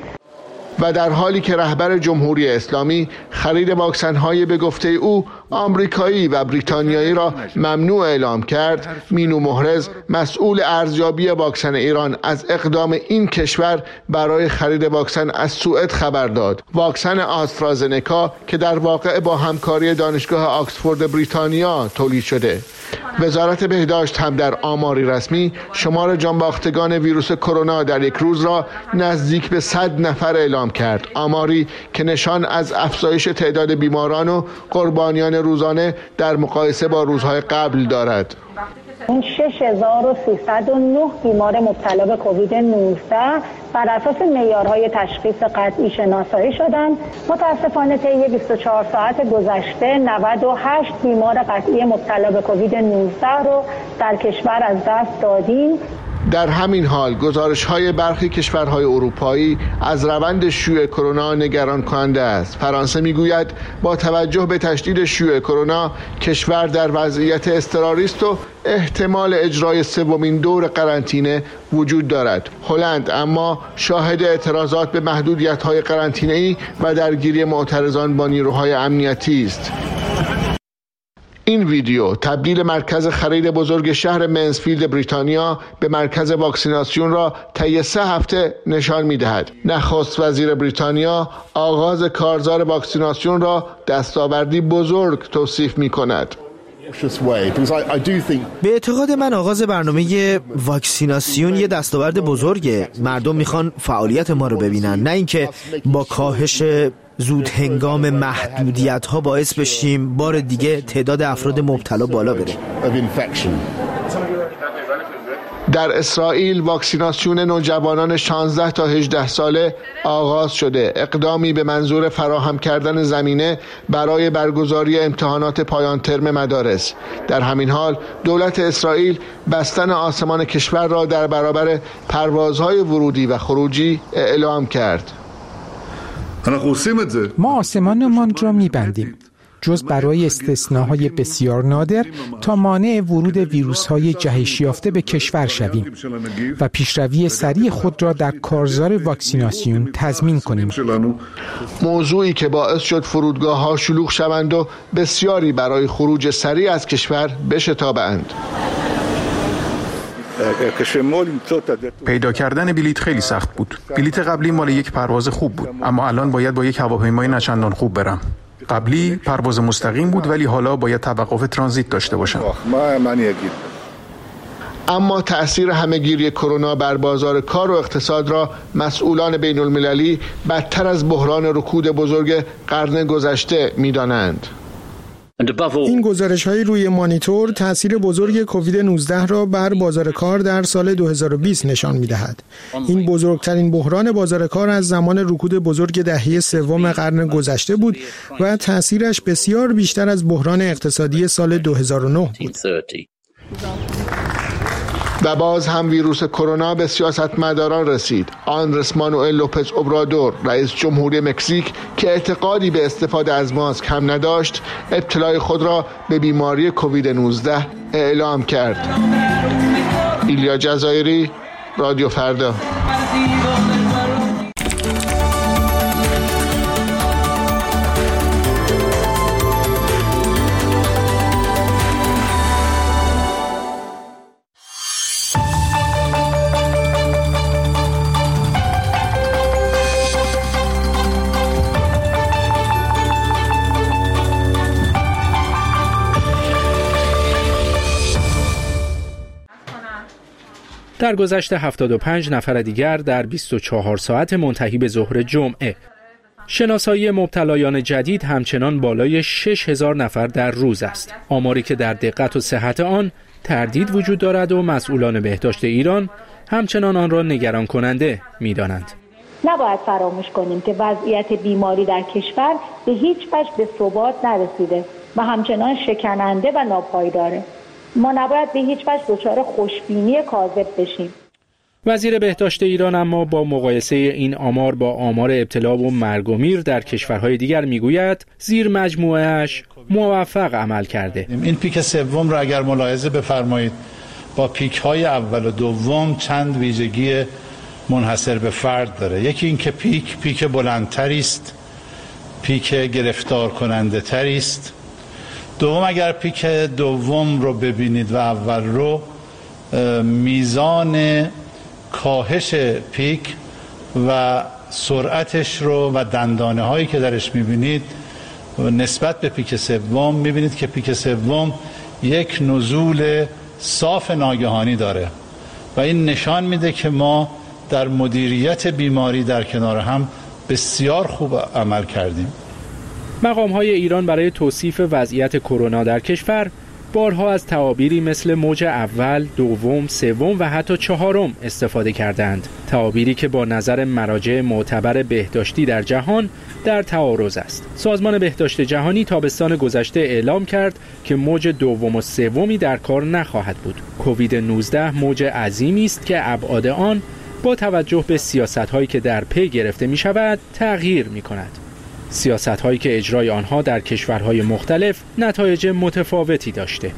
و در حالی که رهبر جمهوری اسلامی خرید واکسن‌های به گفته او آمریکایی و بریتانیایی را ممنوع اعلام کرد، مینو محرز، مسئول ارزیابی واکسن ایران، از اقدام این کشور برای خرید واکسن از سوئد خبر داد. واکسن آسترازنکا که در واقع با همکاری دانشگاه آکسفورد بریتانیا تولید شده. وزارت بهداشت هم در آماری رسمی شمار جانباختگان ویروس کرونا در یک روز را نزدیک به صد نفر اعلام کرد. آماری که نشان از افزایش تعداد بیماران و قربانیان روزانه در مقایسه با روزهای قبل دارد. اون شش هزار و سیصد و نه بیمار مبتلا به کووید نوزده بر اساس معیارهای تشخیص قطعی شناسایی شدند. متاسفانه طی بیست و چهار ساعت گذشته نود و هشت بیمار قطعی مبتلا به کووید نوزده رو در کشور از دست دادیم. در همین حال گزارش‌های برخی کشورهای اروپایی از روند شیوع کرونا نگران کننده است. فرانسه میگوید با توجه به تشدید شیوع کرونا کشور در وضعیت اضطراری است و احتمال اجرای سومین دور قرنطینه وجود دارد. هلند اما شاهد اعتراضات به محدودیت‌های قرنطینه‌ای و درگیری معترضان با نیروهای امنیتی است. این ویدیو تبدیل مرکز خرید بزرگ شهر منسفیلد بریتانیا به مرکز واکسیناسیون را طی سه هفته نشان می‌دهد. نخست وزیر بریتانیا آغاز کارزار واکسیناسیون را دستاوردی بزرگ توصیف می‌کند. به اعتقاد من آغاز برنامه واکسیناسیون یه دستاورد بزرگه. مردم میخوان فعالیت ما رو ببینن، نه اینکه با کاهش زود هنگام محدودیت ها باعث بشیم بار دیگه تعداد افراد مبتلا بالا بره. در اسرائیل واکسیناسیون نوجوانان شانزده تا هجده ساله آغاز شده، اقدامی به منظور فراهم کردن زمینه برای برگزاری امتحانات پایان ترم مدارس. در همین حال دولت اسرائیل بستن آسمان کشور را در برابر پروازهای ورودی و خروجی اعلام کرد. ما آسمانمان را می‌بندیم، جز برای استثناهای بسیار نادر تا مانع ورود ویروس‌های جهش یافته به کشور شویم و پیشروی سریع خود را در کارزار واکسیناسیون تضمین کنیم. موضوعی که باعث شد فرودگاه‌ها شلوغ شوند و بسیاری برای خروج سریع از کشور بشتابند. پیدا کردن بلیط خیلی سخت بود. بلیط قبلی مال یک پرواز خوب بود، اما الان باید با یک هواپیمای نچندان خوب برم. قبلی پرواز مستقیم بود ولی حالا باید توقف ترانزیت داشته باشم. اما تأثیر همه‌گیری کرونا بر بازار کار و اقتصاد را مسئولان بین المللی بدتر از بحران رکود بزرگ قرن گذشته می‌دانند. این گزارش‌های روی مانیتور تأثیر بزرگ کووید نوزده را بر بازار کار در سال دو هزار و بیست نشان می‌دهد. این بزرگترین بحران بازار کار از زمان رکود بزرگ دهه سوم قرن گذشته بود و تأثیرش بسیار بیشتر از بحران اقتصادی سال دو هزار و نه بود. و باز هم ویروس کرونا به سیاستمداران رسید. آندرس مانوئل لوپز اوبرادور، رئیس جمهوری مکزیک که اعتقادی به استفاده از ماسک هم نداشت، ابتلای خود را به بیماری کووید نوزده اعلام کرد. ایلیا جزایری، رادیو فردا. در گذشت هفتاد و پنج نفر دیگر در بیست و چهار ساعت منتهی به ظهر جمعه. شناسایی مبتلایان جدید همچنان بالای شش هزار نفر در روز است. آماری که در دقت و صحت آن تردید وجود دارد و مسئولان بهداشت ایران همچنان آن را نگران کننده می‌دانند. نباید فراموش کنیم که وضعیت بیماری در کشور به هیچ وجه به ثبات نرسیده و همچنان شکننده و ناپایداره. ما نباید به هیچ وجه دچار خوشبینی کاذب بشیم. وزیر بهداشت ایران اما با مقایسه این آمار با آمار ابتلا و مرگ و میر در کشورهای دیگر میگوید زیر مجموعه‌اش موفق عمل کرده. این پیک سوم را اگر ملاحظه بفرمایید با پیک های اول و دوم چند ویژگی منحصر به فرد داره. یکی این که پیک پیک بلندتری است، پیک گرفتار کننده تری است. دوم اگر پیک دوم رو ببینید و اول رو، میزان کاهش پیک و سرعتش رو و دندانه هایی که درش میبینید نسبت به پیک سوم میبینید که پیک سوم یک نزول صاف ناگهانی داره و این نشان میده که ما در مدیریت بیماری در کنار هم بسیار خوب عمل کردیم. مقام‌های ایران برای توصیف وضعیت کرونا در کشور بارها از تعابیری مثل موج اول، دوم، سوم و حتی چهارم استفاده کردند. تعابیری که با نظر مراجع معتبر بهداشتی در جهان در تعارض است. سازمان بهداشت جهانی تابستان گذشته اعلام کرد که موج دوم و سومی در کار نخواهد بود. کووید نوزده موج عظیمی است که ابعاد آن با توجه به سیاست‌هایی که در پی گرفته می‌شود تغییر می‌کند. سیاست‌هایی که اجرای آنها در کشورهای مختلف نتایج متفاوتی داشته.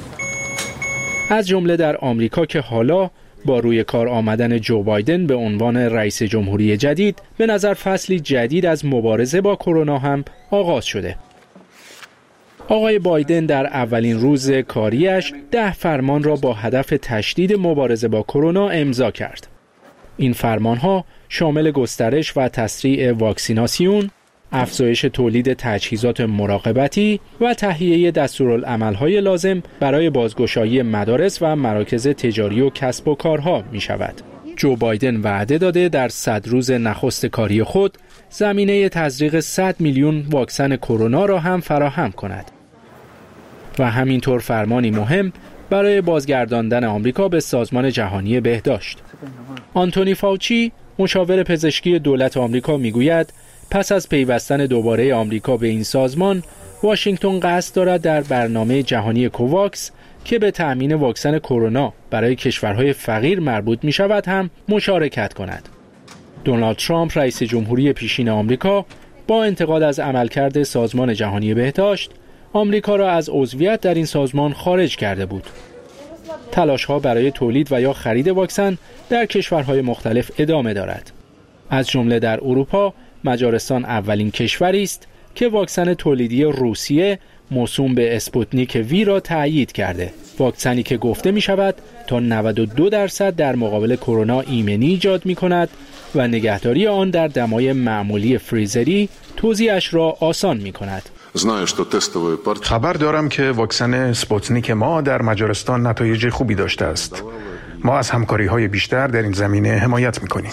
از جمله در آمریکا که حالا با روی کار آمدن جو بایدن به عنوان رئیس جمهوری جدید به نظر فصلی جدید از مبارزه با کرونا هم آغاز شده. آقای بایدن در اولین روز کاریش ده فرمان را با هدف تشدید مبارزه با کرونا امضا کرد. این فرمانها شامل گسترش و تسریع واکسیناسیون، افزایش تولید تجهیزات مراقبتی و تهیه دستورالعمل‌های لازم برای بازگشایی مدارس و مراکز تجاری و کسب و کارها می شود. جو بایدن وعده داده در صد روز نخست کاری خود زمینه تزریق صد میلیون واکسن کرونا را هم فراهم کند. و همینطور فرمانی مهم برای بازگرداندن آمریکا به سازمان جهانی بهداشت. آنتونی فاوچی، مشاور پزشکی دولت آمریکا میگوید پس از پیوستن دوباره آمریکا به این سازمان، واشنگتن قصد دارد در برنامه جهانی کوواکس که به تأمین واکسن کرونا برای کشورهای فقیر مربوط می شود هم مشارکت کند. دونالد ترامپ رئیس جمهوری پیشین آمریکا با انتقاد از عملکرد سازمان جهانی بهداشت، آمریکا را از عضویت در این سازمان خارج کرده بود. تلاش‌ها برای تولید و یا خرید واکسن در کشورهای مختلف ادامه دارد. از جمله در اروپا، مجارستان اولین کشوری است که واکسن تولیدی روسیه موسوم به اسپوتنیک وی را تأیید کرده. واکسنی که گفته می شود تا نود و دو درصد در مقابل کرونا ایمنی ایجاد می کند و نگهداری آن در دمای معمولی فریزری توزیعش را آسان می کند. خبر دارم که واکسن اسپوتنیک ما در مجارستان نتایج خوبی داشته است. ما از همکاری‌های بیشتر در این زمینه حمایت می‌کنیم.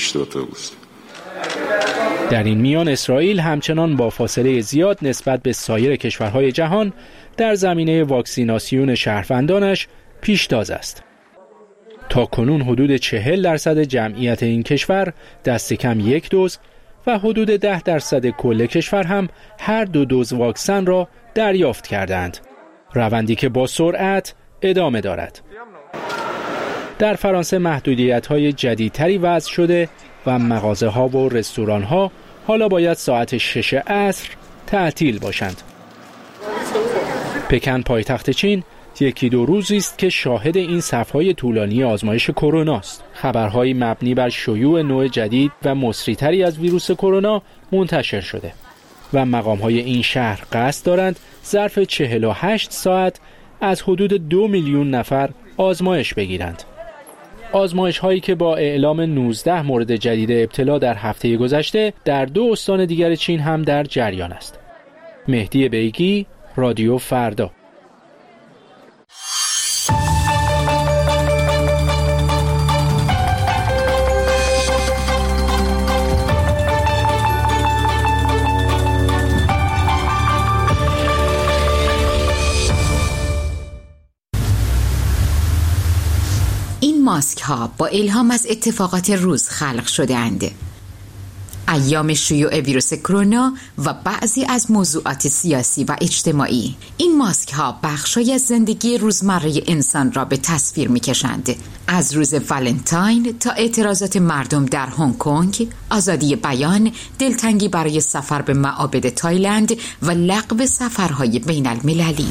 در این میان اسرائیل همچنان با فاصله زیاد نسبت به سایر کشورهای جهان در زمینه واکسیناسیون شهروندانش پیشتاز است. تا کنون حدود چهل درصد جمعیت این کشور دست کم یک دوز و حدود ده درصد کل کشور هم هر دو دوز واکسن را دریافت کردند. روندی که با سرعت ادامه دارد. در فرانسه محدودیت‌های جدیدتری وضع شده و مغازه‌ها و رستوران‌ها حالا باید ساعت شش عصر تعطیل باشند. پکن پایتخت چین یکی دو روزی است که شاهد این صف‌های طولانی آزمایش کرونا است. خبرهای مبنی بر شیوع نوع جدید و مصری‌تری از ویروس کرونا منتشر شده و مقام‌های این شهر قصد دارند ظرف چهل و هشت ساعت از حدود دو میلیون نفر آزمایش بگیرند. آزمایش هایی که با اعلام نوزده مورد جدید ابتلا در هفته گذشته در دو استان دیگر چین هم در جریان است. مهدی بیگی، رادیو فردا. این ماسک ها با الهام از اتفاقات روز خلق شده اند. ایام شیوع ویروس کرونا و بعضی از موضوعات سیاسی و اجتماعی. این ماسک ها بخشی از زندگی روزمره انسان را به تصویر می کشند. از روز ولنتاین تا اعتراضات مردم در هنگ کنگ، آزادی بیان، دلتنگی برای سفر به معابد تایلند و لغو سفرهای بین المللی.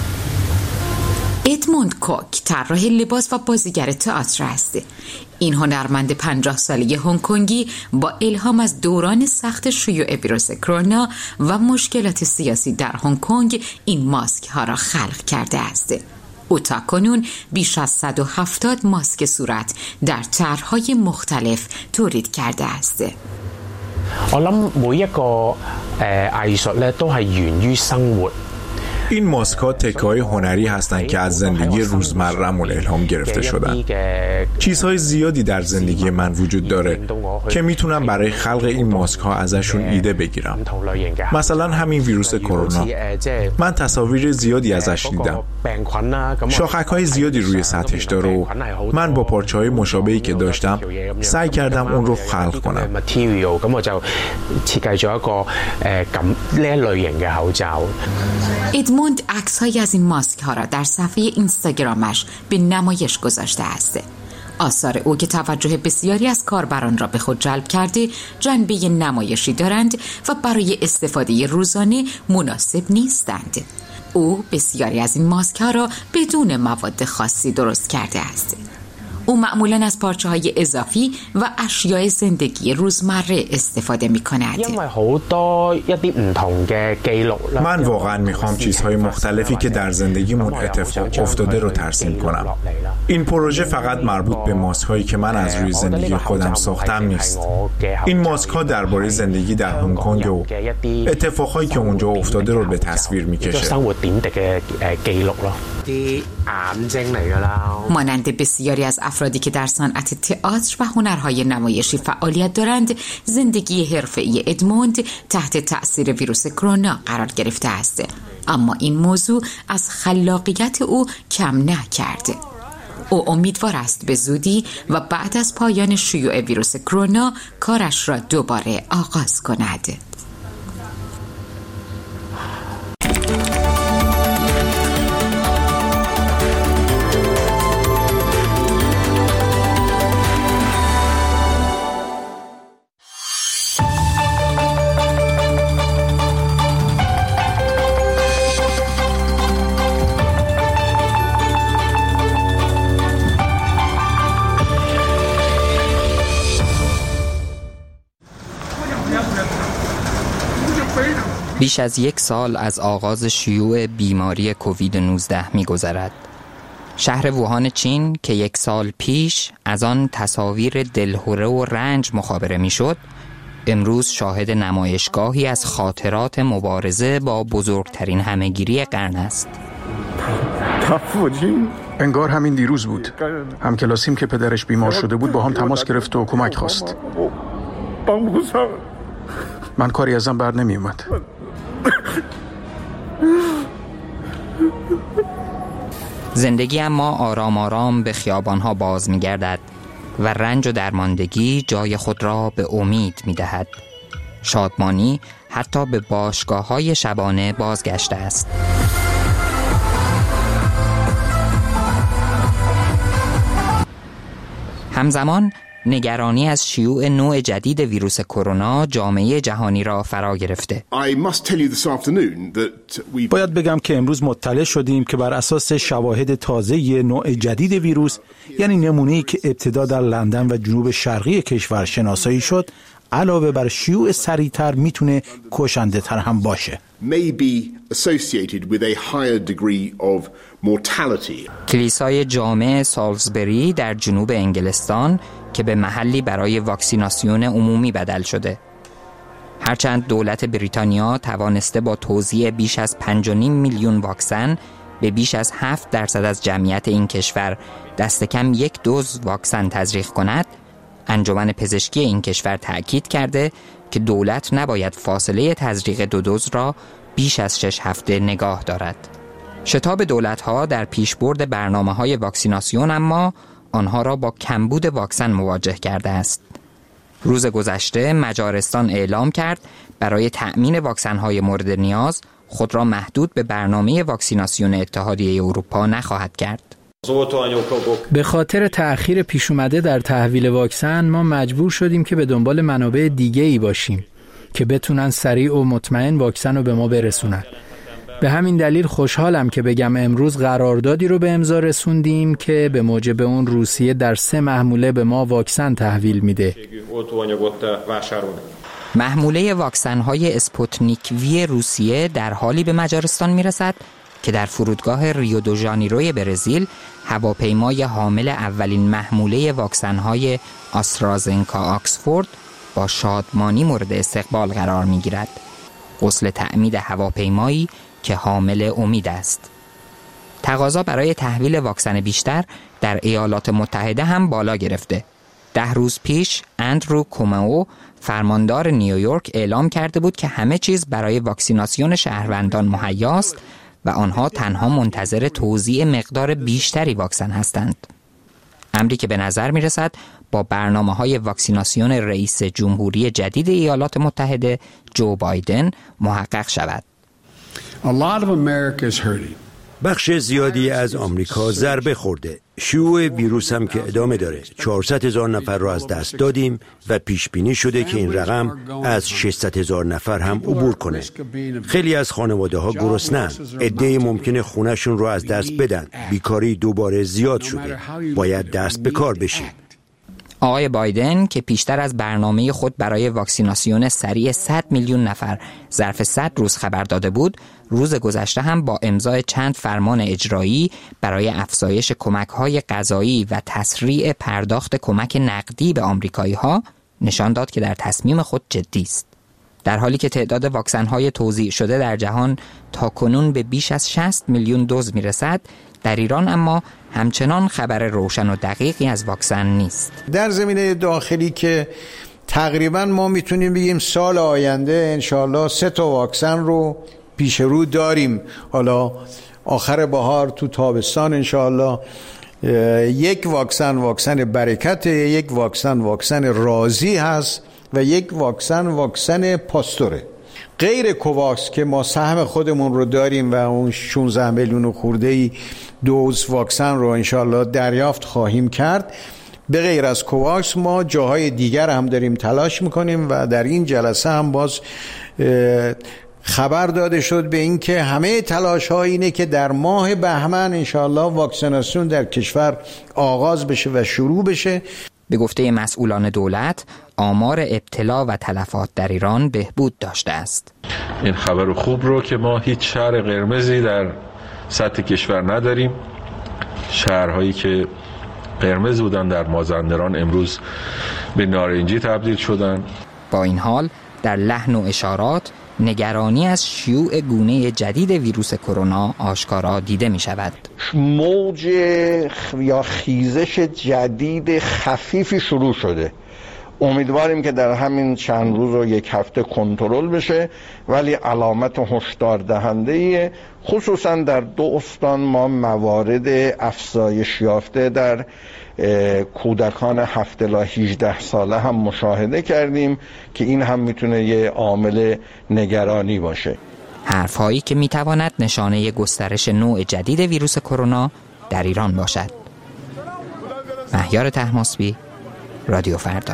ادموند کوک طراح لباس و بازیگر تئاتر است. این هنرمند پنجاه ساله هنگ کنگی با الهام از دوران سخت شیوع ویروس کرونا و مشکلات سیاسی در هنگ کنگ این ماسک ها را خلق کرده است. او تاکنون بیش از صد و هفتاد ماسک صورت در طرح‌های مختلف تولید کرده است. 我諗每一個誒藝術咧都係源於生活。 این ماسک‌ها تکه‌های هنری هستند که از زندگی روزمره‌مون الهام گرفته شدن. چیزهای زیادی در زندگی من وجود داره که میتونم برای خلق این ماسک‌ها ازشون ایده بگیرم. مثلا همین ویروس کرونا. من تصاویر زیادی ازش دیدم. شاخک‌های زیادی روی سطحش داره و من با پارچه‌های مشابهی که داشتم سعی کردم اون رو خلق کنم. ادموند عکس‌هایی از این ماسک ها را در صفحه اینستاگرامش به نمایش گذاشته است. آثار او که توجه بسیاری از کاربران را به خود جلب کرده، جنبه نمایشی دارند و برای استفاده روزانه مناسب نیستند. او بسیاری از این ماسک ها را بدون مواد خاصی درست کرده است. او معمولاً از پارچه‌های اضافی و اشیاء زندگی روزمره استفاده می‌کند. من واقعاً می‌خوام چیزهای مختلفی که در زندگیمون اتفاق افتاده رو ترسیم کنم. این پروژه فقط مربوط به ماسک‌هایی که من از روی زندگی خودم ساختم نیست. این ماسک‌ها درباره زندگی در هنگ کنگ و اتفاقایی که اونجا افتاده رو به تصویر می‌کشه. مانند بسیاری از افرادی که در صنعت تئاتر و هنرهای نمایشی فعالیت دارند، زندگی حرفه‌ای ادموند تحت تأثیر ویروس کرونا قرار گرفته است. اما این موضوع از خلاقیت او کم نکرد. او امیدوار است به زودی و بعد از پایان شیوع ویروس کرونا کارش را دوباره آغاز کند. بیش از یک سال از آغاز شیوع بیماری کووید نوزده می‌گذرد. شهر ووهان چین که یک سال پیش از آن تصاویر دلهره و رنج مخابره می‌شد، امروز شاهد نمایشگاهی از خاطرات مبارزه با بزرگترین همه‌گیری قرن است. انگار همین دیروز بود. همکلاسیم که پدرش بیمار شده بود با هم تماس گرفت و کمک خواست. من کاری ازم بر نمی اومد. زندگی اما آرام آرام به خیابانها باز می گردد و رنج و درماندگی جای خود را به امید می دهد. شادمانی حتی به باشگاه‌های شبانه بازگشته است. همزمان نگرانی از شیوع نوع جدید ویروس کرونا جامعه جهانی را فرا گرفته. باید بگم که امروز مطلع شدیم که بر اساس شواهد تازه نوع جدید ویروس، یعنی نمونه‌ای که ابتدا در لندن و جنوب شرقی کشور شناسایی شد، علاوه بر شیوع سریعتر میتونه کشنده تر هم باشه. کلیسای جامع سالزبری در جنوب انگلستان که به محلی برای واکسیناسیون عمومی بدل شده. هرچند دولت بریتانیا توانسته با توزیع بیش از پنج و نیم میلیون واکسن به بیش از هفت درصد از جمعیت این کشور دست کم یک دوز واکسن تزریق کند، انجمن پزشکی این کشور تأکید کرده که دولت نباید فاصله تزریق دو دوز را بیش از شش هفته نگاه دارد. شتاب دولت‌ها در پیشبرد برنامه‌های واکسیناسیون اما آنها را با کمبود واکسن مواجه کرده است. روز گذشته مجارستان اعلام کرد برای تأمین واکسن‌های مورد نیاز خود را محدود به برنامه واکسیناسیون اتحادیه اروپا نخواهد کرد. به خاطر تأخیر پیش اومده در تحویل واکسن ما مجبور شدیم که به دنبال منابع دیگه‌ای باشیم که بتونن سریع و مطمئن واکسن رو به ما برسونن. به همین دلیل خوشحالم که بگم امروز قراردادی رو به امضا رسوندیم که به موجب اون روسیه در سه محموله به ما واکسن تحویل میده. محموله واکسن‌های اسپوتنیک وی روسیه در حالی به مجارستان میرسد که در فرودگاه ریو دو ژانیروی برزیل هواپیمای حامل اولین محموله واکسن‌های آسترازنکا آکسفورد با شادمانی مورد استقبال قرار می‌گیرد. غسل تعمید هواپیمایی که حامل امید است. تقاضا برای تحویل واکسن بیشتر در ایالات متحده هم بالا گرفته. ده روز پیش اندرو کومئو فرماندار نیویورک اعلام کرده بود که همه چیز برای واکسیناسیون شهروندان مهیاست و آنها تنها منتظر توزیع مقدار بیشتری واکسن هستند. امری که به نظر می رسد با برنامه‌های واکسیناسیون رئیس جمهوری جدید ایالات متحده جو بایدن محقق شود. بخش زیادی از آمریکا ضربه خورده. شیوع ویروس هم که ادامه داره. چهارصد هزار نفر را از دست دادیم و پیش بینی شده که این رقم از ششصد هزار نفر هم عبور کنه. خیلی از خانواده ها گرسنه‌اند. عده‌ای ممکنه خونه‌شون رو از دست بدن. بیکاری دوباره زیاد شده. باید دست به کار بشیم. آقای بایدن که پیشتر از برنامه خود برای واکسیناسیون سریع صد میلیون نفر ظرف صد روز خبر داده بود، روز گذشته هم با امضای چند فرمان اجرایی برای افزایش کمک‌های غذایی و تسریع پرداخت کمک نقدی به آمریکایی‌ها نشان داد که در تصمیم خود جدی است. در حالی که تعداد واکسن‌های توزیع شده در جهان تاکنون به بیش از شصت میلیون دوز میرسد، در ایران اما همچنان خبر روشن و دقیقی از واکسن نیست. در زمینه داخلی که تقریبا ما میتونیم بگیم سال آینده انشالله سه تا واکسن رو پیش رو داریم. حالا آخر بهار تو تابستان انشالله یک واکسن واکسن برکت، یک واکسن واکسن رازی هست و یک واکسن واکسن پاستوره. غیر کوواکس که ما سهم خودمون رو داریم و اون شانزده میلیون خورده‌ای دوز واکسن رو انشالله دریافت خواهیم کرد، به غیر از کوواکس ما جاهای دیگر هم داریم تلاش میکنیم و در این جلسه هم باز خبر داده شد به این که همه تلاش ها اینه که در ماه بهمن انشالله واکسیناسیون در کشور آغاز بشه و شروع بشه. به گفته مسئولان دولت، آمار ابتلا و تلفات در ایران بهبود داشته است. این خبر خوب رو که ما هیچ شهر قرمزی در سطح کشور نداریم. شهرهایی که قرمز بودن در مازندران امروز به نارنجی تبدیل شدن. با این حال در لحن و اشارات نگرانی از شیوع گونه جدید ویروس کرونا آشکارا دیده می شود. موج یا خیزش جدید خفیفی شروع شده. امیدواریم که در همین چند روز و یک هفته کنترل بشه، ولی علامت هشدار دهنده خصوصا در دو استان ما موارد افزایش یافته در کودکان هفت الی هجده ساله هم مشاهده کردیم که این هم میتونه یه عامل نگرانی باشه. حرفهایی که میتواند نشانه گسترش نوع جدید ویروس کرونا در ایران باشد. مهیار طهماسبی، رادیو فردا.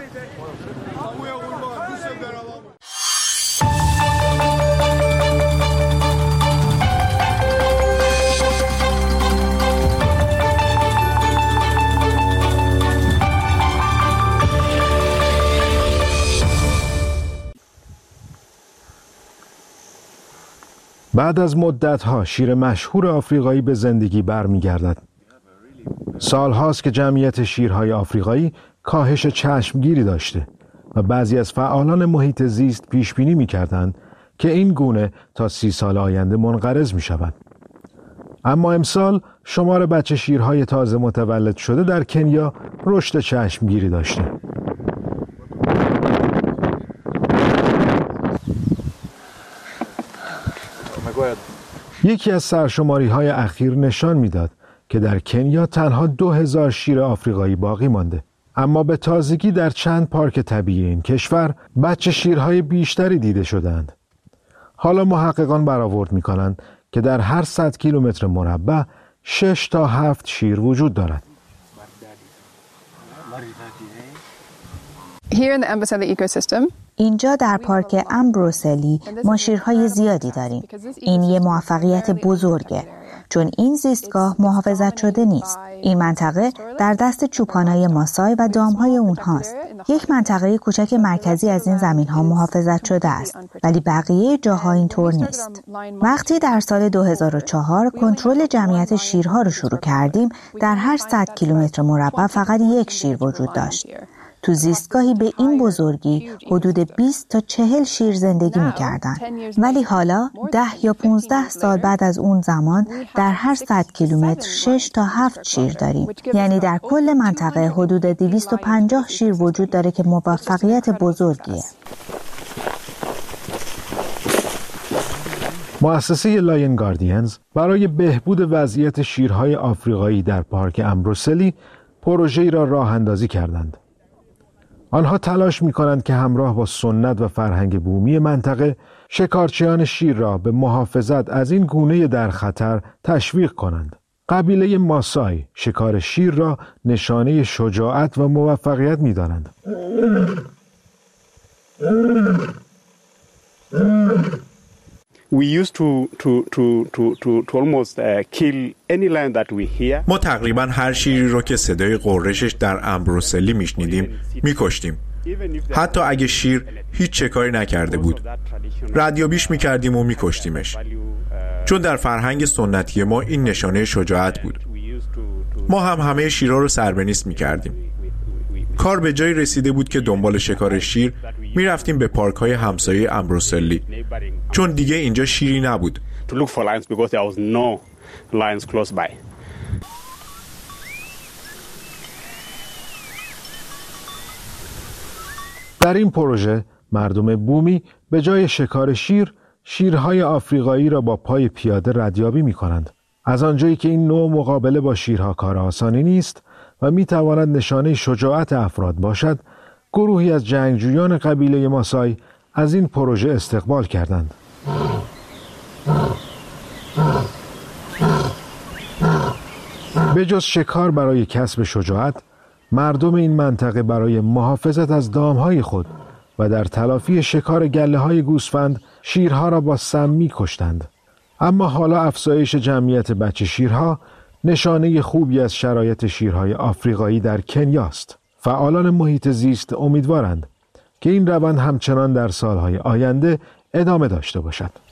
بعد از مدت‌ها شیر مشهور آفریقایی به زندگی برمیگردد. سال‌هاست که جمعیت شیرهای آفریقایی کاهش چشمگیری داشته و بعضی از فعالان محیط زیست پیشبینی می‌کردند که این گونه تا سی سال آینده منقرض می‌شود. اما امسال شمار بچه شیرهای تازه متولد شده در کنیا رشد چشمگیری داشته. یکی از سرشماری‌های اخیر نشان می‌داد که در کنیا تنها دو هزار شیر آفریقایی باقی مانده. اما به تازگی در چند پارک طبیعی این کشور بچه شیرهای بیشتری دیده شدند. حالا محققان برآورد می‌کنند که در هر صد کیلومتر مربع شش تا هفت شیر وجود دارد. Here in the Amboseli ecosystem, اینجا در پارک امبروسلی ما شیرهای زیادی داریم. این یه موفقیت بزرگه چون این زیستگاه محافظت شده نیست. این منطقه در دست چوپانای ماسای و دامهای اونهاست. یک منطقه کوچک مرکزی از این زمین‌ها محافظت شده است ولی بقیه جاها اینطور نیست. وقتی در سال دو هزار و چهار کنترل جمعیت شیرها رو شروع کردیم در هر صد کیلومتر مربع فقط یک شیر وجود داشت. تو زیستگاهی به این بزرگی حدود بیست تا چهل شیر زندگی می‌کردند. ولی حالا ده یا پانزده سال بعد از اون زمان در هر صد کیلومتر شش تا هفت شیر داریم. یعنی در کل منطقه حدود دویست و پنجاه شیر وجود داره که موفقیت بزرگیه. مؤسسه لاین گاردینز برای بهبود وضعیت شیرهای آفریقایی در پارک امبروسلی پروژه‌ای را راه اندازی کردند. آنها تلاش می کنند که همراه با سنت و فرهنگ بومی منطقه شکارچیان شیر را به محافظت از این گونه در خطر تشویق کنند. قبیله ماسای شکار شیر را نشانه شجاعت و موفقیت می دانند. We used to to to to to, to almost uh, kill any land that we hear. ما تقریبا هر شیری رو که صدای قررشش در امبروسلی میشنیدیم میکشتیم. حتی اگه شیر هیچ شکاری نکرده بود. ردیابیش میکردیم و میکشتیمش. چون در فرهنگ سنتی ما این نشانه شجاعت بود. ما هم همه شیرها رو سربنیست میکردیم. کار به جایی رسیده بود که دنبال شکار شیر می رفتیم به پارک های همسایه امبروسلی چون دیگه اینجا شیری نبود. در این پروژه مردم بومی به جای شکار شیر شیرهای آفریقایی را با پای پیاده ردیابی می کنند. از آنجایی که این نوع مقابله با شیرها کار آسانی نیست و می تواند نشانه شجاعت افراد باشد، گروهی از جنگجویان قبیله ماسای از این پروژه استقبال کردند. به جز شکار برای کسب شجاعت، مردم این منطقه برای محافظت از دامهای خود و در تلافی شکار گله‌های گوسفند شیرها را با سم می‌کشتند. اما حالا افزایش جمعیت بچه شیرها نشانه خوبی از شرایط شیرهای آفریقایی در کنیاست. فعالان محیط زیست امیدوارند که این روند همچنان در سالهای آینده ادامه داشته باشد.